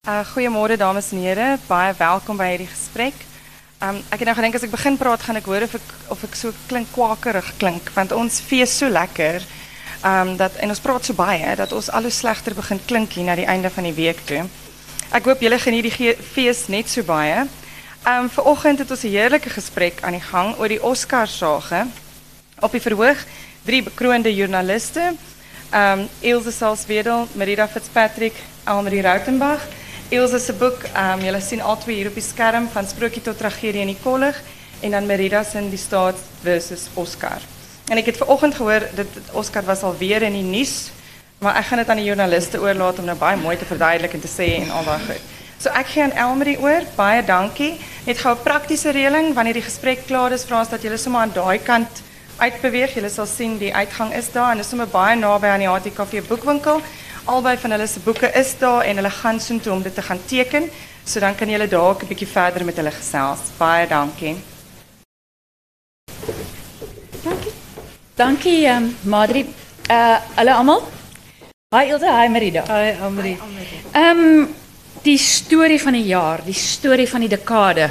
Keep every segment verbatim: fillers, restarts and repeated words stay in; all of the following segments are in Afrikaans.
Uh, goeiemôre dames en heren, baie welkom bij hierdie gesprek. Um, ek het nou gedink as ek begin praat, gaan ek hoor of ek, of ek so klink kwakerig klink, want ons fees so lekker, um, dat, en ons praat so baie, dat ons al hoe slegter begin klink hier na die einde van die week toe. Ek hoop julle geniet die fees net so baie. Um, Vanoggend het ons 'n heerlike gesprek aan die gang oor die Oscarsage. Op die verhoog drie bekroonde joernaliste, um, Ilse Salzwedel, Merida Fitzpatrick, Elmarie Rautenbach. Ilse se boek, um, julle sien al twee hier op die skerm, van Sprokie tot Tragedie in die Kollig, en dan Merida se Die Staat versus Oscar. En ek het vanoggend gehoor, dat Oscar was alweer in die nuus, maar ek gaan dit aan die joernaliste oorlaat om nou baie mooi te verduidelik en te sê en al daai goed. So ek gee aan Elmarie oor, baie dankie. Net gou 'n praktiese reëling, wanneer die gesprek klaar is, vra ons dat julle sommer aan daai kant uitbeweeg. Julle sal sien die uitgang is daar en is sommer baie naby aan die H T K V boekwinkel. Albei van hulle se boeke is daar en hulle gaan soontoe om dit te gaan teken. So dan kan julle dalk 'n bietjie verder met hulle gesels. Baie dankie. Dankie. Dankie um, Madri. Uh hallo almal. Hi Ilse, hi Merida. Hi Elmarie. Ehm um, die storie van die jaar, die storie van die dekade.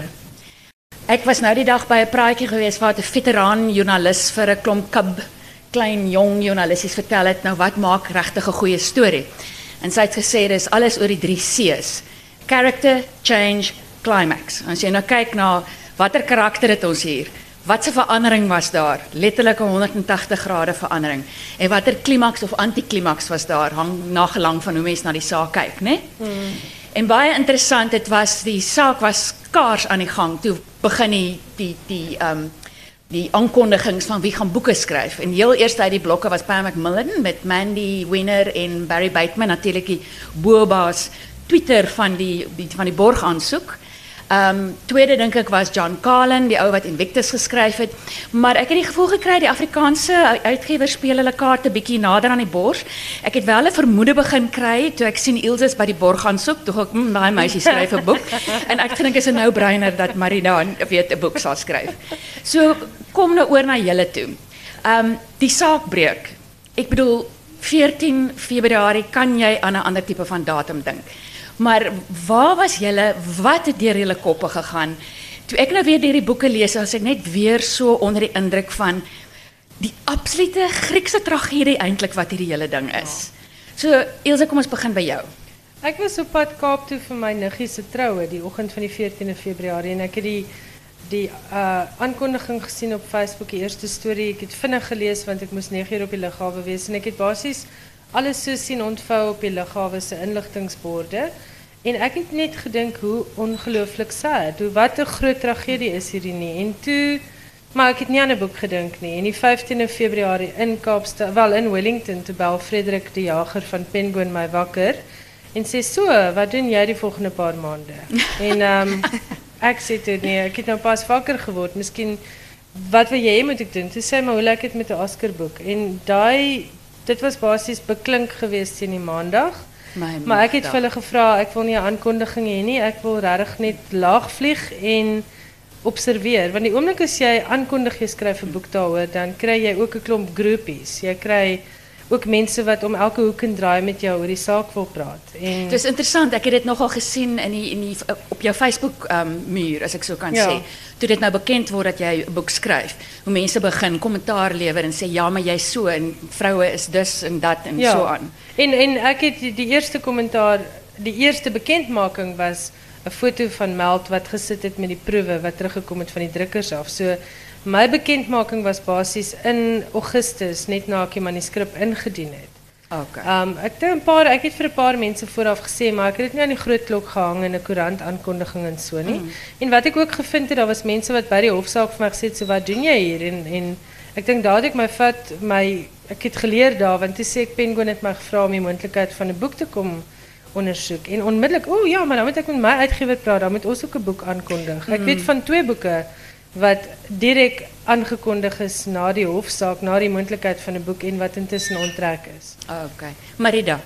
Ek was nou die dag by 'n praatjie geweest waar 'n veteraan joernalis vir 'n klomp kub klein jong joernalisties vertel het nou wat maak regtig 'n goeie storie. En sy het gesê dis alles oor die drie C's. Character, change, climax. As jy nou kyk na watter karakter het ons hier? Wat se verandering was daar? Letterlik 'n honderdtagtig grade verandering. En watter klimaks of antiklimaks was daar? Hang nagelang van hoe mense na die saak kyk, né? Hmm. En baie interessant, dit was die saak was skaars aan die gang. Toe begin die die die um die aankondigings van wie gaan boeke skryf. En heel eers uit die blokke was Pam Macmillan met Mandy Winner en Barry Bateman, natuurlik die boebaas Twitter van die, die van die borg aansoek. Um, tweede dink ek was John Carlin, die ou wat Invictus geskryf het, maar ek het die gevoel gekry die Afrikaanse uitgewers speel hulle kaarte bietjie nader aan die bors. Ek het wel 'n vermoede begin kry toe ek sien Ilse by die borg aansoek, toe ek hm, daai meisie skryf 'n boek en ek dink is 'n no-brainer dat Marina weet 'n boek sal skryf. So kom nou oor na julle toe. Um die saak breek. Ek bedoel veertien Februarie kan jy aan 'n ander tipe van datum dink. Maar waar was julle, wat het deur julle koppe gegaan? Toe ek nou weer deur die boeke lees, as ek net weer so onder die indruk van die absolute Griekse tragedie eintlik wat hierdie hele ding is. So Ilse, kom ons begin by jou. Ek was op pad Kaap toe vir my niggie se troue die oggend van die veertiende Februarie en ek het die die uh, aankondiging gesien op Facebook, die eerste storie. Ek het vinnig gelees want ek moes nege uur op die lughawe wees en ek het basies alles so sien ontvou op die lughawe se inligtingsborde. En ek het net gedink hoe ongelooflik sad, hoe wat 'n groot tragedie is hierdie nie. En toe, maar ek het nie aan 'n boek gedink nie. En die vyftiende Februarie in Kaapstad, wel in Wellington, toe bel Frederik die jager van Penguin my wakker en sê so, wat doen jy die volgende paar maande? En um, ek sê toe nee, ek het nou pas wakker geword. Miskien wat wil jy moet ek doen? Toe sê my hoe lyk dit met 'n Oscar boek? En daai dit was basies beklink geweest teen die maandag. My maar ek het vir hulle gevra, ek wil nie 'n aankondiging hê nie, ek wil regtig net laag vlieg en observeer. Want die oomblik as jy aankondig jy skryf 'n boek daaroor, dan kry jy ook 'n klomp groepies. Jy kry ook mense wat om elke hoek en draai met jou oor die saak wil praat. En dit is interessant, ek het dit nogal gesien in die, in die, op jou Facebook um, muur, as ek so kan ja. sê. Toe dit nou bekend word dat jy 'n boek skryf, hoe mense begin kommentaar lewer en sê ja, maar jy so en vroue is dus en dat en ja. so aan. En en ek het die, die eerste kommentaar, die eerste bekendmaking was 'n foto van Meld wat gesit het met die proewe wat teruggekom het van die drukkers af. So my bekendmaking was basies in Augustus net na ek die manuskrip ingedien het. Okay. Um, ek het 'n paar ek het vir 'n paar mense vooraf gesê, maar ek het dit nie aan die groot klok gehang in 'n koerant aankondiging en so nie. Mm. En wat ek ook gevind het, daar was mense wat by die hofsaak vir my gesê het, so wat doen jy hier? En en ek dink daar het ek my vat my ek het geleer daar want toe sê ek Penguin het my gevra om die moontlikheid van 'n boek te kom ondersoek en onmiddellik, o oh, ja, maar dan moet ek met my uitgewer praat, dan moet ons ook 'n boek aankondig. Ek mm. weet van twee boeke wat direk aangekondig is na die hofsaak, na die moontlikheid van 'n boek en wat intussen onttrek is. Okay. Marida.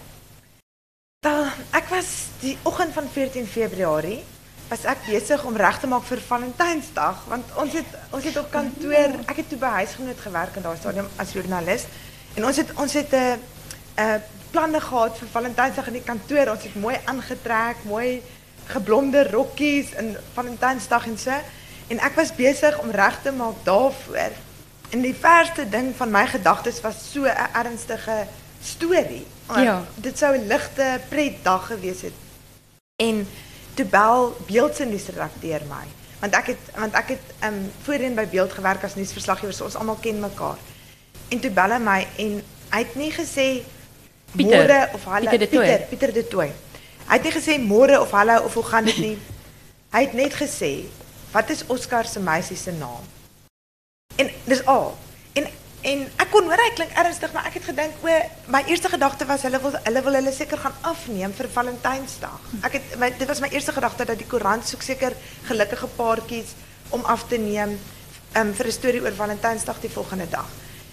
Wel, ek was die oggend van veertien Februarie was ek besig om reg te maak vir Valentynsdag, want ons het ons het op kantoor, ek het toe by Huisgenoot gewerk in daai stadium as joernalis en ons het ons het 'n uh, uh, planne gehad vir Valentynsdag in die kantoor. Ons het mooi aangetrek, mooi geblonde rokkies en Valentynsdag en so. En ek was besig om reg te maak daarvoor. En die verste ding van my gedagtes was so 'n ernstige storie. Ja. Dit sou 'n ligte pretdag gewees het. En toe bel Beeld se nuusredakteur my. Want ek het want ek het um, voorheen by Beeld gewerk as nuusverslaggewer, so ons almal ken mekaar. En toe bel hy my en hy het nie gesê Pieter, môre of hallo Pieter de Tooy. Pieter, Pieter de Tooy. Hy het nie gesê môre of hallo of hoe gaan dit nie. Hy het net gesê, wat is Oscar se meisie se naam? En dis al. En en ek kon hoor hy klink ernstig, maar ek het gedink o, my eerste gedagte was hulle wil hulle wil hulle seker gaan afneem vir Valentynsdag. Ek het my, dit was my eerste gedagte dat die koerant soek seker gelukkige paartjies om af te neem um, vir 'n storie oor Valentynsdag die volgende dag.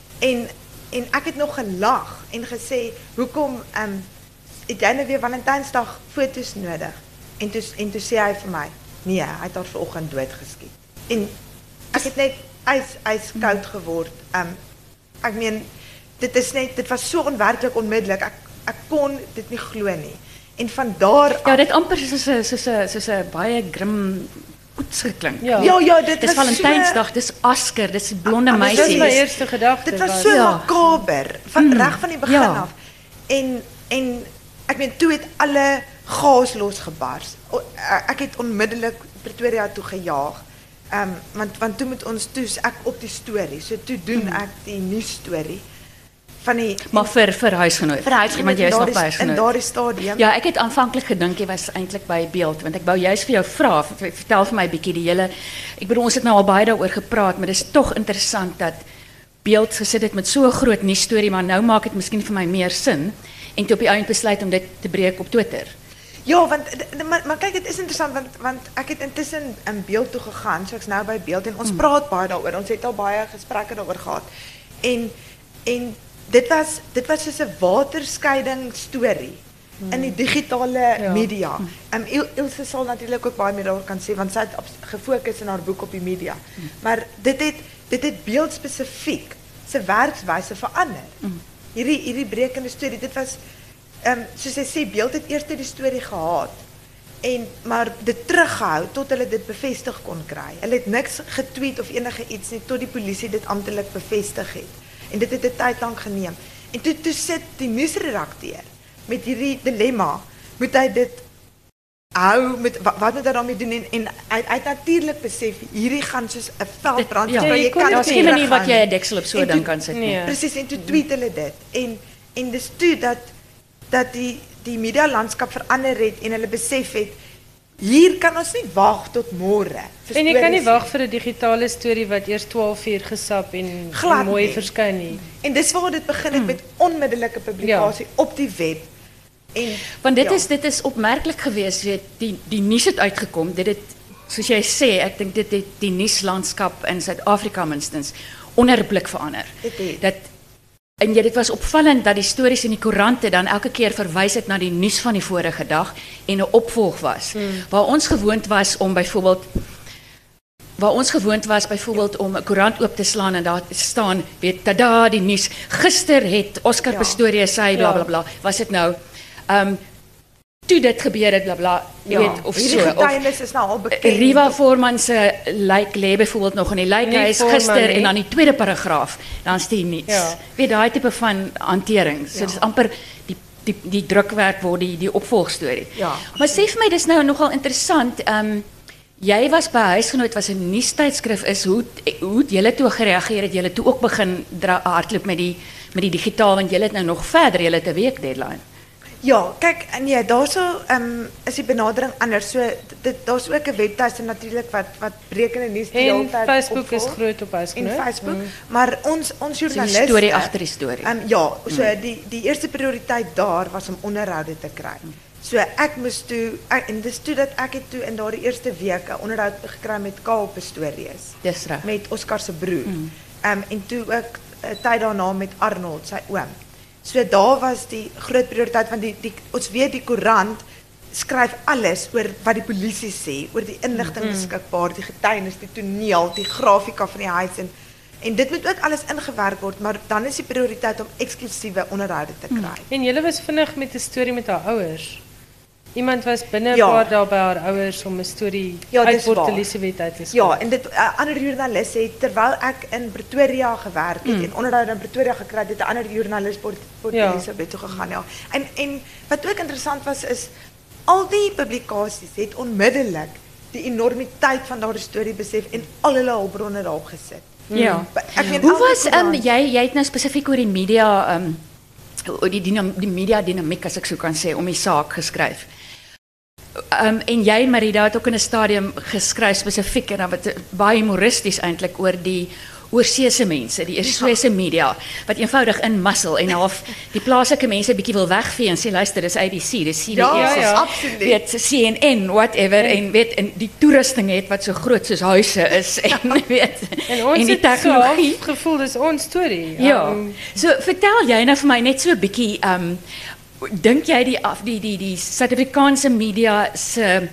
En en ek het nog gelag en gesê, "Hoekom um het jy nou weer Valentynsdag foto's nodig?" En toe en toe sê hy vir my, "Nee, hy het haar vanoggend doodgeskiet." En ek het net ys ijskoud geword. Um ek meen dit is net dit was so onwerklik onmiddellik. Ek ek kon dit nie glo nie. En van daar af Ja, dit amper soos 'n soos 'n soos 'n baie grim koets geklink. Ja. ja, ja, dit Dis was Valentynsdag, dis Asker, dis blonde Ah, maar Dit was meisies. my eerste gedagte. Dit was so Ja. makaber van Mm, reg van die begin ja. af. En en ek meen toe het alle gas losgebars. O, Ek het onmiddellik Pretoria toe gejaag. Ehm um, want want toe moet ons toe ek op die storie. So toe doen Mm. ek die nuusstorie van die Maar vir vir huisgenoot. vir huisgenoot want jy is in nog by daardie- huisgenoot. in daardie stadium. Ja, ek het aanvanklik gedink jy was eintlik by Beeld, want ek wou juist vir jou vra, v- vertel vir my 'n bietjie die hele ek bedoel ons het nou al baie daaroor gepraat, maar dis tog interessant dat Beeld gesit het met so 'n groot nuusstorie, maar nou maak dit miskien vir my meer sin en toe op die einde besluit om dit te breek op Twitter. Ja, want d- d- maar, maar kyk, dit is interessant want want ek het intussen in Beeld toe gegaan, so ek's nou by Beeld en ons praat baie daaroor. Ons het al baie gesprekke daaroor gehad. En en dit was dit was soos 'n waterskeiding storie in die digitale Ja. media. Um, Il, Ilse sal natuurlik ook baie meer daaroor kan sê want sy het op, gefokus in haar boek op die media. Maar dit het dit het Beeld spesifiek se werkswyse verander. Hierdie hierdie brekende storie, dit was ehm um, soos hy sê Beeld het eers die storie gehad en maar dit teruggehou tot hulle dit bevestig kon kry. Hulle het niks getweet of enige iets nie tot die polisie dit amptelik bevestig het. En dit het 'n tyd lank geneem. En toe toe sit die nuusredakteur met hierdie dilemma. Moet hy dit hou met wat, wat moet hy daarmee doen en en hy hy het natuurlik besef hierdie gaan soos 'n veldbrand. Ja, so jy jy kon kan dit Daar's dit nie geen manier wat jy teruggaan 'n deksel op so En 'n ding toe- kan sit nie. Nee. Presies, en toe tweet hulle dit. En en dis toe dat dat die die media landskap verander het en hulle besef het hier kan ons nie wag tot môre. vir En jy kan nie stories wag vir 'n digitale storie wat eers twaalf uur gesap en, Glad en mooi nie. verskyn nie. En dis waar dit begin het met onmiddellike publikasie op die web. En Want dit ja. is dit is opmerklik geweest, weet die die nuus het uitgekom. Dit het soos jy sê, ek dink dit het die nuuslandskap in Suid-Afrika minstens onherblik verander. Dit het. Dat en ja, dit was opvallend dat die stories in die koerante dan elke keer verwys het na die nuus van die vorige dag en 'n opvolg was. Hmm. Waar ons gewoond was om byvoorbeeld waar ons gewoond was byvoorbeeld om 'n koerant oop te slaan en daar te staan, weet, tada, die nuus. Gister het Oscar Ja. Pistorius sê bla bla bla. Was dit nou ehm um, toe dit gebeur het bla bla, jy ja, weet of hierdie so of getuienis is nou al bekend. Riva Voorman se lijk lê byvoorbeeld nog in die lijkhuis Nie Voorman gister nie. en dan die tweede paragraaf dan is die niets. Ja. Weet daai tipe van hantering. So Ja. dis amper die die die drukwerk word die die opvolgstorie. Ja. Maar sê vir my dis nou nogal interessant. Ehm um, jy was by Huisgenoot was 'n nuustydskrif is hoe het- hoe het julle toe gereageer het julle toe ook begin dra- hardloop met die met die digitaal want julle het nou nog verder julle het 'n week deadline. Ja, kyk, nee, daarso um, is die benadering anders. So dit daar's ook 'n webtuiste natuurlik wat wat brekende nuus die hele En tyd Facebook is opvolg. groot op En Huisgenoot. Facebook, maar ons ons So die joernaliste storie agter die storie. Um, ja, so die die eerste prioriteit daar was om onderhoude te kry. So ek moes toe ek, en dis toe dat ek het toe in daardie eerste week 'n onderhoud gekry met Karl Pistorius, Dis reg. met Oscar se broer. Um, en toe ook 'n tyd daarna met Arnold, sy oom. So daar was die groot prioriteit want die die ons weet die koerant skryf alles oor wat die polisie sê, oor die inligting beskikbaar, die getuienis, die toneel, die grafika van die huis en En dit moet ook alles ingewerk word, maar dan is die prioriteit om eksklusiewe onderhoude te kry. En julle was vinnig met 'n storie met haar ouers. Iemand was binne 'n Ja. paar dae by haar ouers om 'n storie Ja, uit dis Port waar. Elizabeth uit te skryf. Ja, en dit 'n uh, ander joernalis het terwyl ek in Pretoria gewerk het mm. en onderhoude in Pretoria gekry het, 'n ander joernalis Port, Port Ja. Elizabeth toe gegaan, ja. En en wat ook interessant was is al die publikasies het onmiddellik die enormiteit van daardie storie besef en al hulle hulpbronne daarop gesit. Ja. Ek meen, Hoe elke was um, koerant- jy jy het nou spesifiek oor die media um oor die dynam, die media dinamiek as ek so kan sê om die saak geskryf. Um, en jy Marida het ook in 'n stadium geskryf spesifiek en dan wat baie humoristies eintlik oor die oorseese mense, die oorseese media wat eenvoudig in muscle en half die plaaslike mense bietjie wil wegvee en sê luister dis A B C, dis C B S, Ja, ja, ja, ja. absoluut. weet C N N whatever en, en weet en die toerusting het wat so groot soos huise is en weet En ons en die het so tegnologie. half gevoel dis ons storie. Ja. Um, So vertel jy nou vir my net so 'n bietjie um dink jy die af die die die Suid-Afrikaanse media se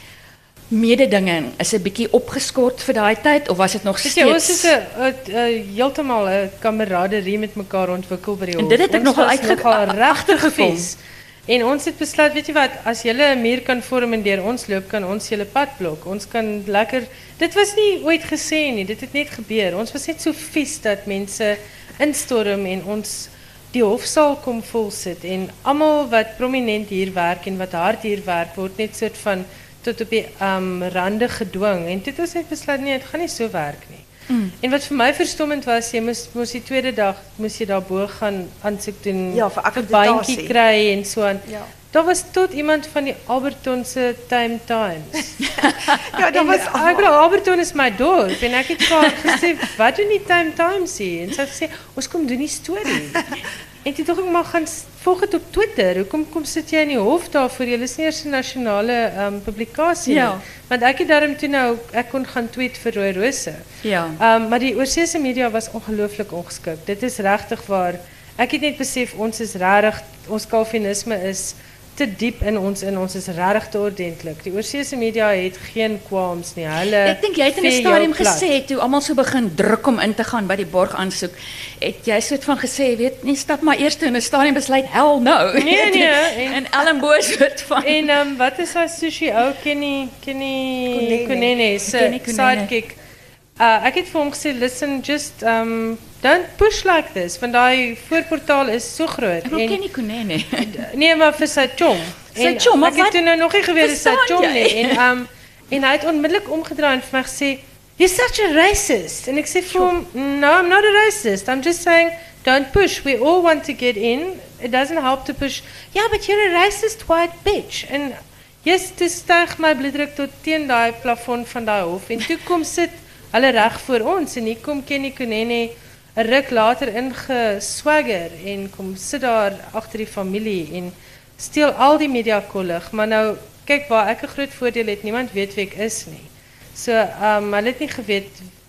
mededinging is 'n bietjie opgeskort vir daai tyd of was dit nog Weet jy, ons steeds het 'n 'n- 'n heeltemal 'n kameraderie met mekaar ontwikkel by die En hof. dit het ek Ons nogal was uitge- nogal regtig agtergekom. vies. En ons het besluit, weet jy wat, as julle 'n muur kan vorm en deur ons loop, kan ons julle pad blok. Ons kan lekker. Dit was nie ooit gesê nie, dit het net gebeur. Ons was net so vies dat mense instorm en ons die hofsaal kom vol sit en almal wat prominent hier werk en wat hard hier werk word net soort van tot op die um, rande gedwing en dit ons net besluit nee, dit gaan nie so werk nie. Mm. En wat vir my verstommend was, jy moes moes die tweede dag moes jy daarbo gaan aansoek doen Ja, vir 'n akkreditasie. bandjie kry en so aan. Ja. Daar was tot iemand van die Alberton se Time Times. Ja, dat En, was ek bedoel Alberton is my dorp en ek het vir haar gesê wat doen die Time Times hier en sy het gesê ons kom doen die storie. En toe dink ek maar gaan s- volg dit op Twitter. Hoekom kom sit jy in die hof daarvoor? Jy is nie eers 'n nasionale um, publikasie Ja. nie. Want ek het daarom toe nou ek kon gaan tweet vir Rooi Rose. Ja. Um, maar die oorseese media was ongelooflik ongeskik. Dit is regtig waar. Ek het net besef ons is regtig ons Calvinisme is te diep in ons in ons is regtig te ordentlik. Die oorseese media het geen qualms nie. Hulle Ek dink jy het in 'n vee jou stadium plat. gesê toe almal so begin druk om in te gaan by die borg aansoek, het jy soort van gesê, weet, nee, stap maar eers toe in 'n stadium besluit hell no. Nee, nee, en- en Ellenboos soort van En um, wat is hy sushi ou Kenny Kenny Kunene. Kunene se Kenny Kunene. sidekick. Uh, ek het vir hom gesê listen just um don't push like this want daai voorportaal is so groot Ek wil ken nie Kunene. nee maar vir sy chom. Sy En chom, maar ek het wat toe nou nog nie geweet dis sy verstaan chom jy? nie en um en hy het onmiddellik omgedraai en vir my gesê you're such a racist en ek sê vir hom no I'm not a racist I'm just saying don't push we all want to get in it doesn't help to push yeah but you're a racist white bitch en yes dit styg my bloeddruk tot teen daai plafon van daai hof en toe kom sit hulle reg voor ons en hier kom Kenny Kunene 'n ruk later ingeswagger en kom sit daar agter die familie en steel al die media kollig, maar nou kyk waar ek 'n groot voordeel het, niemand weet wie ek is nie. So, ehm um, hulle het nie geweet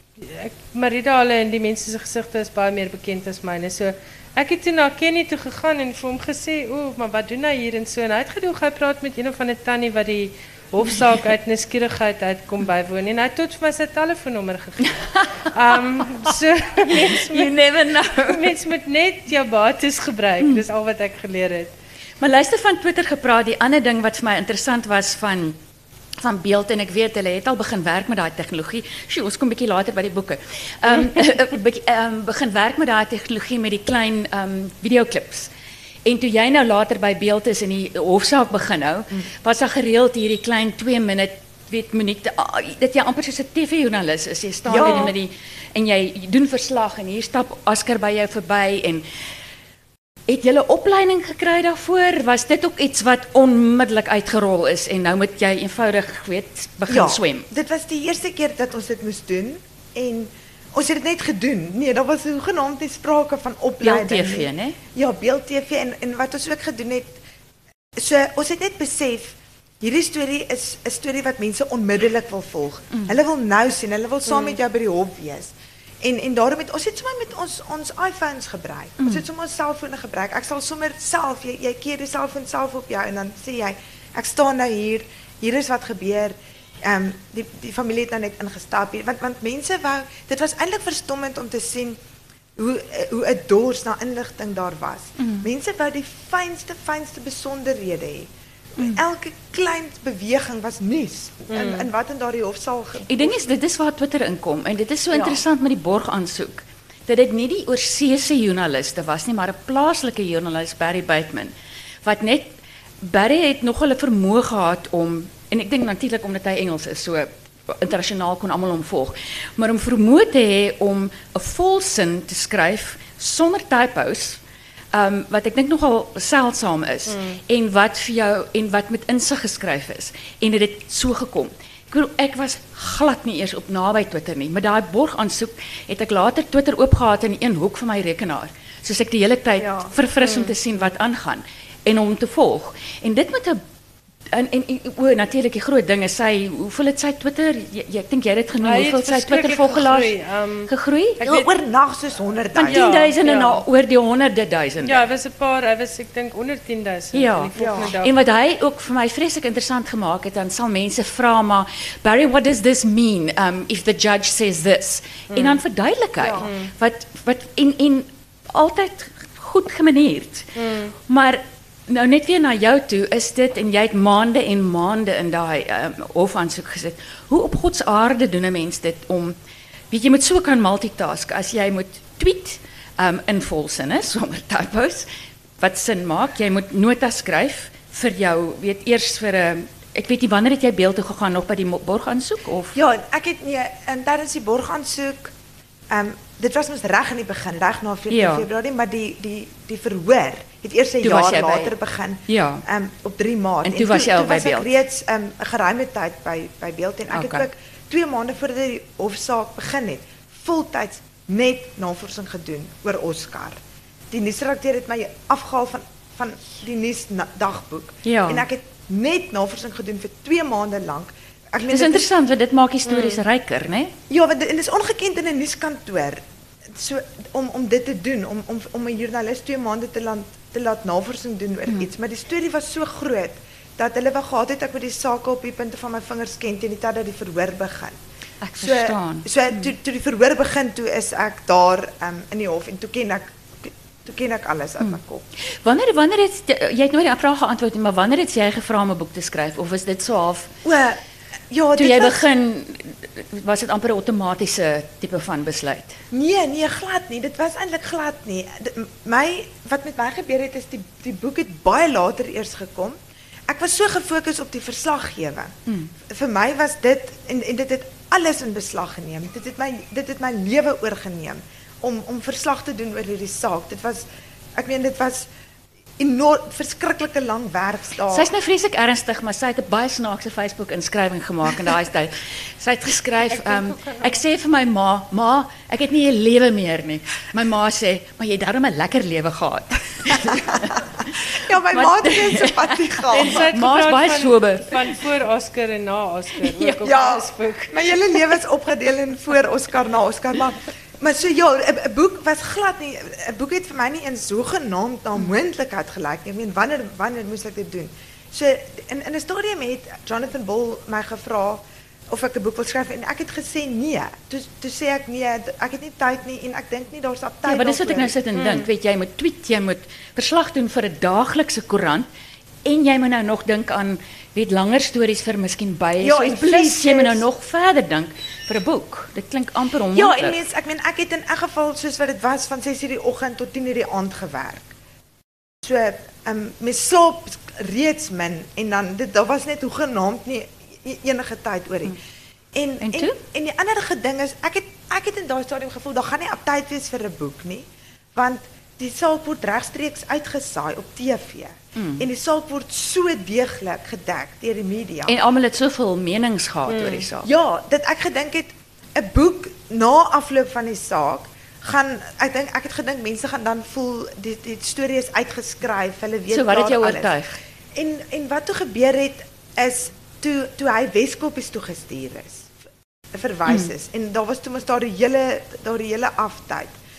ek Marida hulle en die mense se gesigte is baie meer bekend as myne. So ek het toe na Kenny toe gegaan en vir hom gesê, "O, maar wat doen hy hier en so?" En hy het gedoen hy praat met een of ander tannie wat die hofsaak uit nuuskierigheid uitkom bywoon en hy het tot vir my sy telefoonnommer gegee. Ehm um, so mense You moet, never know. mense moet net jou bates gebruik. Dis al wat ek geleer het. Maar luister van Twitter gepraat, die ander ding wat vir my interessant was van van beeld en ek weet hulle het al begin werk met daai tegnologie. Sjoe, ons kom bietjie later by die boeke. Ehm um, bietjie ehm begin werk met daai tegnologie met die klein ehm um, videoklips. En toe jy nou later by beeld is en die hofsaak begin hou, was daar gereeld hierdie klein twee minuut weet minute ah, dat jy amper soos 'n T V-joernalis is. Jy staan Ja. hier met die en jy doen verslag en hier stap Oscar by jou verby en het jy 'n opleiding gekry daarvoor? Was dit ook iets wat onmiddellik uitgerol is en nou moet jy eenvoudig weet begin Ja, swem? dit was die eerste keer dat ons dit moes doen en ons het dit net gedoen. Nee, daar was hoegenaamd nie sprake van opleiding Beeld T V, nie. né? Ja, beeld T V en en wat ons ook gedoen het, so ons het net besef hierdie storie is 'n storie wat mense onmiddellik wil volg. Mm. Hulle wil nou sien, hulle wil saam mm. met jou by die hof wees. En en daarom het ons het sommer met ons ons iPhones gebruik. Mm. Ons het sommer ons selfone gebruik. Ek sal sommer self jy jy keer die selfoon self op jou en dan sê jy ek staan nou hier, hier is wat gebeur. um, die die familie het nou net ingestap hier want want mense wou dit was eintlik verstommend om te sien hoe hoe 'n dors na inligting daar was. Mm. Mense wou die fynste fynste besonderhede hê. Mm. Elke klein beweging was nuus mm. in in wat in daardie hofsaal gebeur. Die ding is dit is waar Twitter inkom en dit is so ja. interessant met die borgaansoek. Dat dit nie die oorseese joernaliste was nie, maar 'n plaaslike joernalis Barry Bateman wat net Barry het nog 'n vermoë gehad om en ek dink natuurlik omdat hy Engels is so internasionaal kon almal hom volg, maar om vermoë te hê om 'n volsin te skryf sonder typos, um, wat ek dink nogal seldsaam is mm. en wat vir jou en wat met insig geskryf is en dit het so gekom. Ek bedoel, ek was glad nie eers op naby Twitter nie, maar daai borgaansoek het ek later Twitter oopgehad in een hoek van my rekenaar, soos ek die hele tyd ja. verfris om te sien wat aangaan en om te volg. En dit met 'n en en o, natuurlik die groot ding is sy hoeveel het sy Twitter jy, jy ek dink jy het dit genoem Hy hoeveel het sy Twitter volgelaars gegroei, um, gegroei Ek Ja, weet- oornag soos honderd van duisend. tien duisend Ja, en ja. na oor die honderde duisende. Ja, er was 'n paar, hy was ek dink onder tien duisend Ja. die volgende dag. En wat hy ook vir my vreeslik interessant gemaak het, dan sal mense vra maar Barry, what does this mean um, if the judge says this? Mm. En dan verduidelik hy Ja. wat wat en en altyd goed gemaneerd. Mm. Maar nou net weer na jou toe is dit en jy het maande en maande in daai um, hofaansoek gesit. Hoe op God se aarde doen 'n mens dit om weet jy moet so kan multitask as jy moet tweet um, in volsinne sonder typos wat sin maak. Jy moet notas skryf vir jou, weet eers vir 'n ek weet nie wanneer het jy beeld toe gegaan nog by die mo- borgaansoek of Ja, ek het nee, en tydens die borgaansoek um, dit was mos reg in die begin, reg na veertien Ja. Februarie, maar die die die verhoor het eers 'n Toe was jaar jy by- later begin. Ja. Um, op drie Maart. En toe was jy al toe by was ek Beeld. reeds um, 'n geruime tyd by by Beeld en ek Okay. het ook twee maande voordat die hofsaak begin het, voltyds net navorsing gedoen oor Oscar. Die nuusredakteur het my afgehaal van van die nuusdagboek Ja. en ek het net navorsing gedoen vir twee maande lank. Ek meen Dis dit is- interessant want dit maak stories mm. ryker, né? Ja, want dit en dit is ongekend in 'n nuuskantoor. So om om dit te doen, om om om 'n joernalis twee maande te laat te laat navorsing doen oor Mm. iets, maar die storie was so groot dat hulle wou gehad het ek moet die sake op die punte van my vingers ken teen die tyd dat die verhoor begin. Ek So verstaan. so toe toe die verhoor begin, toe is ek daar um, in die hof en toe ken ek toe ken ek alles uit my kop. Wanneer wanneer het jy het nooit die vraag geantwoord nie, maar wanneer het jy gevra om 'n boek te skryf of is dit so half O, ja, toe dit jy was begin was dit amper 'n outomatiese tipe van besluit? Nee, nee, glad nie. Dit was eintlik glad nie. Dit, my wat met my gebeur het is die die boek het baie later eers gekom. Ek was so gefokus op die verslaggewing. Mm. Vir my was dit en en dit het alles in beslag geneem. Dit het my dit het my lewe oorgeneem om om verslag te doen oor hierdie saak. Dit was ek meen dit was enorm verskriklike lang werkdae. Sy's nou vreeslik ernstig, maar sy het 'n baie snaakse Facebook inskrywing gemaak in daai tyd. Sy het geskryf, um, ek sê vir my ma, ma, ek het nie 'n lewe meer nie. My ma sê, maar jy het darm 'n lekker lewe gehad. Ja, my Wat- ma het geen simpatie gehad. En sy het Maar is gepraat baie van, sober. van voor Oscar en na Oscar ook op Ja, Facebook. my hele lewe is opgedeel in voor Oscar na Oscar, maar maar so ja, 'n 'n boek was glad nie 'n boek het vir my nie eens sogenaamd na moontlikheid gelyk nie. Ek meen wanneer wanneer moes ek dit doen? So in in 'n stadium het Jonathan Bull my gevra of ek 'n boek wil skryf en ek het gesê nee. Toe toe sê ek nee, ek het nie tyd nie en ek dink nie daar's op tyd. Ja, maar dis wat ek nou daarvoor. sit en dink. Weet jy, jy moet tweet, jy moet verslag doen vir 'n daaglikse koerant en jy moet nou nog dink aan weet langer stories vir miskien by. Ja, so, en plus plus jy moet nou is- nog verder dink vir 'n boek. Dit klink amper Ja, onmoontlik. en mens, ek meen ek het in elk geval soos wat dit was van ses uur die oggend tot tien uur die aand gewerk. So, ehm um, mens slaap reeds min en dan dit daar was net hoegenaamd nie e- enige tyd oor nie. En En en, toe? en die ander ding is ek het ek het in daai stadium gevoel daar gaan nie op tyd wees vir 'n boek nie, want die saak word regstreeks uitgesaai op T V. Mm. En die saak word so deeglik gedek deur die media. En almal het soveel menings gehad oor die saak. Ja, dat ek gedink het 'n boek na afloop van die saak gaan ek dink ek het gedink mense gaan dan voel die die storie is uitgeskryf, hulle weet So wat het klaar jou alles. oortuig? En en wat toe gebeur het is toe toe hy Weskoppies toe gestuur is, verwys is en daar was toe mos daar die hele daar die hele aftyd.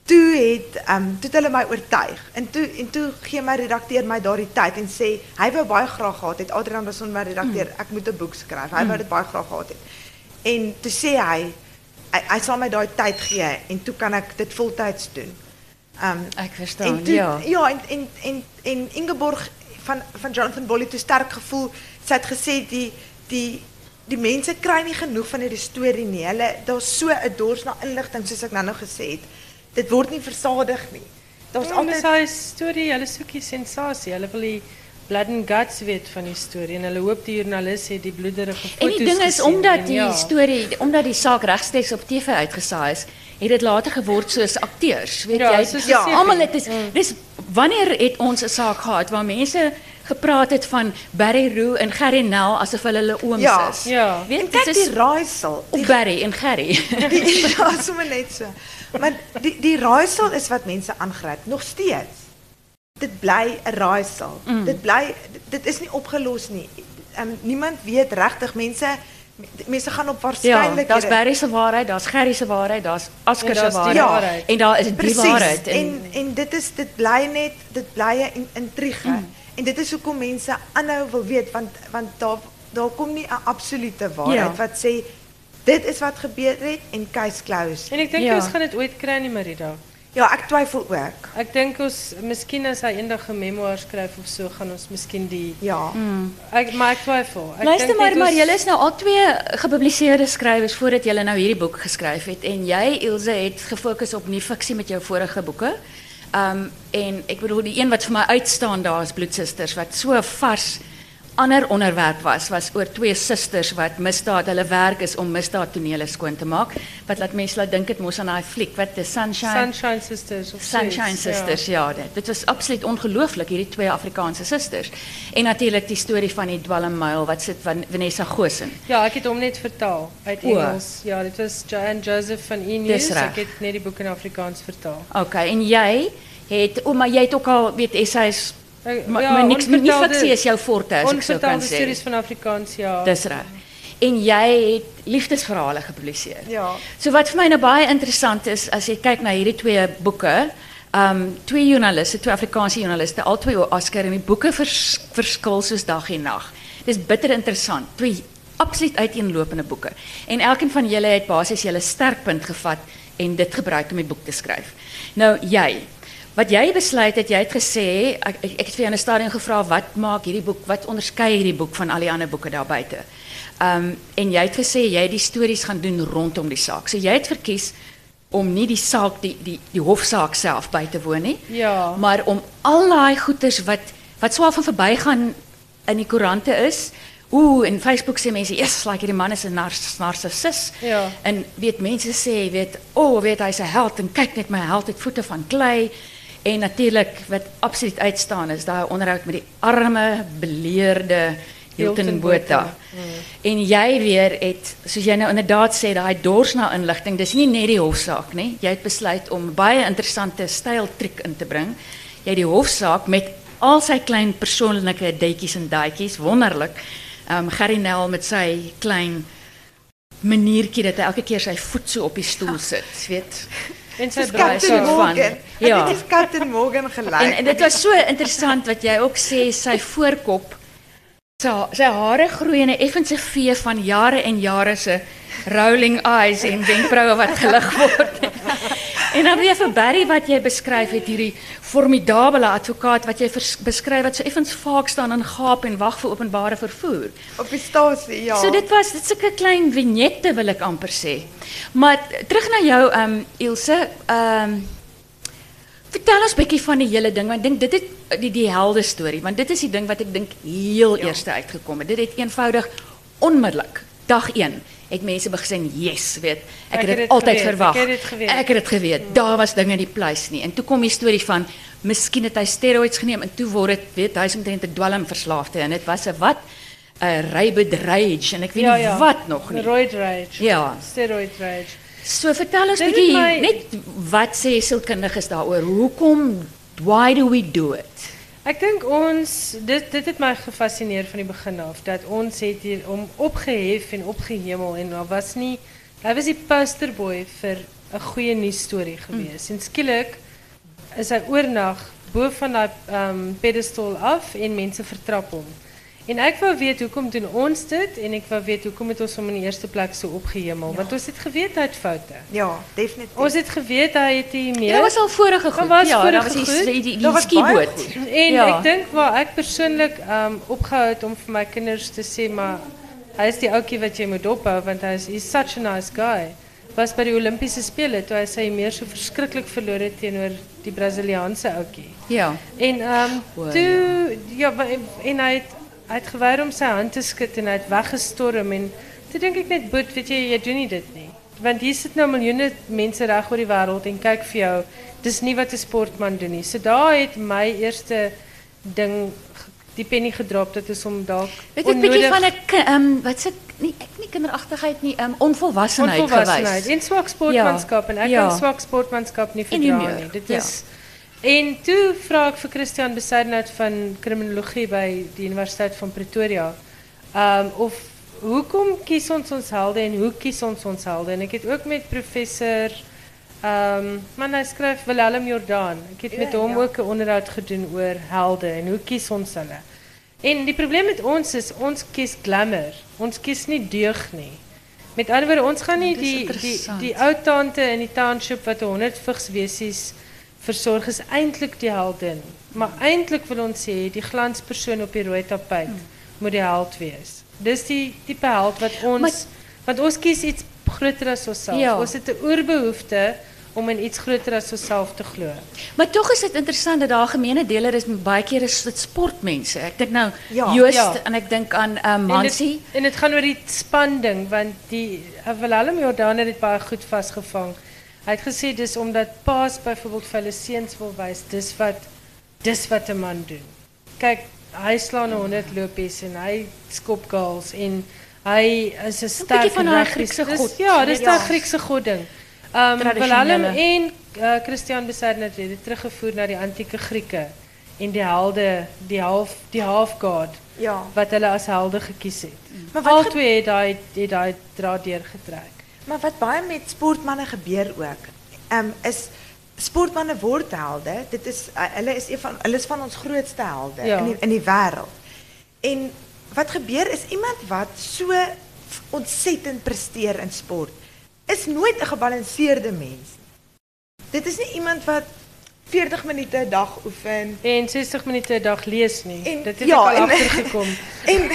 toe het um, toe het hulle my oortuig. En toe en toe gee my redakteur my daardie tyd en sê hy wou baie graag gehad het. Adrian was my redakteur, ek moet 'n boek skryf. Hy wou dit baie graag gehad het. En toe sê hy hy, hy sal my daai tyd gee en toe kan ek dit voltyds doen. Um, Ek verstaan, en toe, ja. Ja, en en en en Ingeborg van van Jonathan Bolle het toe sterk gevoel. Sy het gesê die die die mense kry nie genoeg van hierdie storie nie. Hulle daar's so 'n dors na inligting soos ek nou-nou gesê het. Dit word nie versadig nie. Daar's Ja, altyd altyd 'n storie, hulle soek die sensasie. Hulle wil die blood and guts weet van die storie en hulle hoop die joernalis het die bloederige foto's En die ding is, gesien omdat en die ja. storie, omdat die saak regstreeks op T V uitgesaai is, het dit later geword soos akteurs, weet Ja, jy? soos 'n Ja, serie. almal het is, dis wanneer het ons 'n saak gehad waar mense gepraat het van Barry Roo en Gerry Nel asof hulle hulle ooms Ja, is. ja. Weet en dit kyk is die raaisel. op Barry en Gerry. Die, ja, sommer net so. Maar die die raaisel is wat mense aangryp nog steeds. Dit bly 'n raaisel. Mm. Dit bly dit is nie opgelos nie. Um, niemand weet regtig mense mense gaan op Ja, waarskynlik daar's Barry se waarheid, daar's Gerry se waarheid, daar's Asker En se daar's die waarheid. waarheid. En daar is die Precies. waarheid. En en dit is dit bly net dit bly 'n intrige. Mm. En dit is hoekom mense aanhou wil weet want want daar daar kom nie 'n absolute waarheid Ja. wat sê dit is wat gebeur het en case closed. En ek dink Ja. ons gaan dit ooit kry nie, Marida. Ja, ek twyfel ook. Ek dink ons miskien as hy eendag 'n memoir skryf of so gaan ons miskien die Ja. ek maar ek twyfel. Ek Luister dink maar, net maar ons- julle is nou al twee gepubliseerde skrywers voordat julle nou hierdie boek geskryf het en jy Ilse het gefokus op nie fiksie met jou vorige boeke. Um en ek bedoel die een wat vir my uitstaan daar is Bloedsusters wat so vars ander onderwerp was was oor twee susters wat misdaad hulle werk is om misdaadtonele skoon te maak wat laat mense laat dink dit mos aan daai fliek wat The Sunshine Sunshine Sisters of Sunshine zoiets, Sisters, ja. dit, dit was absoluut ongelooflik, hierdie twee Afrikaanse susters. En natuurlik die storie van die dwalmmuil wat sit van Vanessa Goosen. Ja, ek het hom net vertaal uit O. Engels. Ja, dit was Joanne Joseph van E News. Dis reg. Ek het net die boek in Afrikaans vertaal. OK, en jy het o, maar jy het ook al weet essays, Ek- maar, ja, maar niks nie onvertelde- fiksie is jou forte as ek so kan Onvertaalde sê. stories van Afrikaans, ja. Dis reg. En jy het liefdesverhale gepubliseer. Ja. So wat vir my nou baie interessant is as jy kyk na hierdie twee boeke, um twee joernaliste, twee Afrikaanse joernaliste, al twee Oscar en die boeke vers, verskil soos dag en nag. Dis bitter interessant. Twee absoluut uiteenlopende boeke. En elkeen van julle het basies julle sterkpunt gevat en dit gebruik om die boek te skryf. Nou jy, wat jy besluit het, jy het gesê, ek, ek, ek het vir jou in 'n stadium gevra wat maak hierdie boek, wat onderskei hierdie boek van al die ander boeke daar buite. Um en jy het gesê jy het die stories gaan doen rondom die saak. So jy het verkies om nie die saak die die die hofsaak self by te woon nie, Ja. maar om al daai goeters wat wat swaar van verbygaan in die koerante is. Ooh, en Facebook sê mense, "Yes, like hierdie man is 'n nars, narcissus." Ja. En weet mense sê, weet, "O, oh, weet hy's 'n held en kyk net my held het voete van klei." En natuurlik wat absoluut uitstaan is daai onderhoud met die arme, beleerde Hilton Hilton Botha. Botha, En jy weer het, soos jy nou inderdaad sê, daai dors na inligting, dis nie net die hofsaak nie. Jy het besluit om 'n baie interessante styltriek in te bring. Jy het die hofsaak met al sy klein persoonlike detjies en daadjies, wonderlik. Um Gerry Nel met sy klein maniertjie dat hy elke keer sy voet so op die stoel sit, weet. En sy Dis braai Captain so van- Morgan. ja. Dit is Captain Morgan gelyk. En, en dit was so interessant wat jy ook sê, sy voorkop, sy, sy hare groei in 'n effense vee van jare en jare se rolling eyes en wenkbroue wat gelig word. En dan weer vir Barry wat jy beskryf het, hierdie formidabele advokaat wat jy vers, beskryf wat so effens vaak staan en gaap en wag vir openbare vervoer. Op die stasie, ja. So dit was dit sulke klein vignette wil ek amper sê. Maar terug na jou um Ilse, um vertel ons bietjie van die hele ding want ek dink dit het die die helde storie want dit is die ding wat ek dink heel ja. eerste uitgekom het. Dit het eenvoudig onmiddellik dag een het mense begin yes, weet. Ek, Ek het het dit dit altyd geweet, verwag. ek het dit geweet. Ek het dit geweet. Hmm. Daar was dinge in die pleis nie. En toe kom die storie van miskien het hy steroids geneem en toe word dit weet hy is omtrent 'n dwelmverslaafde en dit was 'n wat 'n rabid rage en ek weet Ja, nie ja. wat nog nie. Roid rage. Ja. Steroid rage. So vertel ons Dit het bietjie my- net wat sê sielkundiges daaroor? Hoekom why do we do it? Ek dink ons dit dit het my gefassineer van die begin af dat ons het hier om opgehef en opgehemel en daar was nie hy was die posterboy vir 'n goeie nuusstorie gewees. Mm. En skielik is hy oornag bo van daai um, pedestal af en mense vertrap hom. En ek wou weet hoekom doen ons dit en ek wou weet hoekom het ons hom in die eerste plek so opgehemel, ja. Want ons het geweet hy het foute. Ja, definitief. Ons het geweet hy het nie meer. Ja, dat was al vorige goed. Was ja, vorige dat was die, goed. die, die, die skiboot. En ja. ek dink waar ek persoonlik um, opgehou het om vir my kinders te sê, maar hy is die ouetjie wat jy moet dophou want hy is he's such a nice guy. Was by die Olympiese spele toe hy sy meer so verskriklik verloor het teenoor die Braziliaanse ouetjie. Ja. En um, oh, toe ja, ja en hy het hy het geweier om sy hand te skud en hy het weggestorm en toe dink ek net boet, weet jy, jy doen nie dit nie. Want hier sit nou miljoene mense reg oor die wêreld en kyk vir jou. Dis nie wat 'n sportman doen nie. So daar het my eerste ding die penny gedrop dat is om dalk Dit is 'n bietjie van 'n um, wat se nie ek nie kinderagtigheid nie, um, onvolwassenheid, onvolwassenheid gewys. En swak sportmanskap ja. En ek ja. kan swak sportmanskap nie En nie verdra meer. nie. Dit Ja. is En toe vra ek vir Christian Besaidnout van kriminologie by die Universiteit van Pretoria. Um of hoekom kies ons ons helde en hoe kies ons ons helde? En ek het ook met professor um man hy skryf Willem Jordaan. Ek het met Ja, hom ja. ook 'n onderhoud gedoen oor helde en hoe kies ons hulle? En die probleem met ons is ons kies glamour. Ons kies nie deug nie. Met ander woorde, ons gaan nie Dis die die interessant. die ou tante in die township wat honderd vigswesies versorg is eintlik die heldin. Maar eintlik wil ons sê die glanspersoon op die rooi tapijt Hmm. moet die held wees. Dis die tipe held wat ons Maar- want ons kies iets groter as onsself. Ja. Ons het 'n oerbehoefte om in iets groter as onsself te glo. Maar tog is dit interessant dat daar gemene deler is met baie keer is dit sportmense. Ek dink nou Ja, Joost ja. en ek dink aan um, En Hansie. dit, en dit gaan oor die spanding want die uh, Willem Jordaan het dit baie goed vasgevang. Hy het gesê dis omdat paas byvoorbeeld vir hulle seuns wil wys dis wat dis wat 'n man doen. Kyk, hy slaan honderd lopies en hy skop goals en hy is 'n sterk van daai rugby- Griekse dis- god. Ja, dis Ja. daai Griekse god ding. Um Tradisionele. Willem en uh, Christian Besaidnout het dit teruggevoer na die antieke Grieke en die helde, die half die half god Ja. wat hulle as helde gekies het. Maar wat Al ge- twee het daai het daai draad deurgetrek. Maar wat baie met sportmanne gebeur ook, um, is sportmanne word helde. Dit is uh, hulle is een van hulle is van ons grootste helde Ja. in die, in die wêreld. En wat gebeur is iemand wat so ontsettend presteer in sport is nooit 'n gebalanseerde mens. Dit is nie iemand wat veertig minute 'n dag oefen En sestig minute 'n dag lees nie. En- Dit het ja, ek al en- agtergekom. en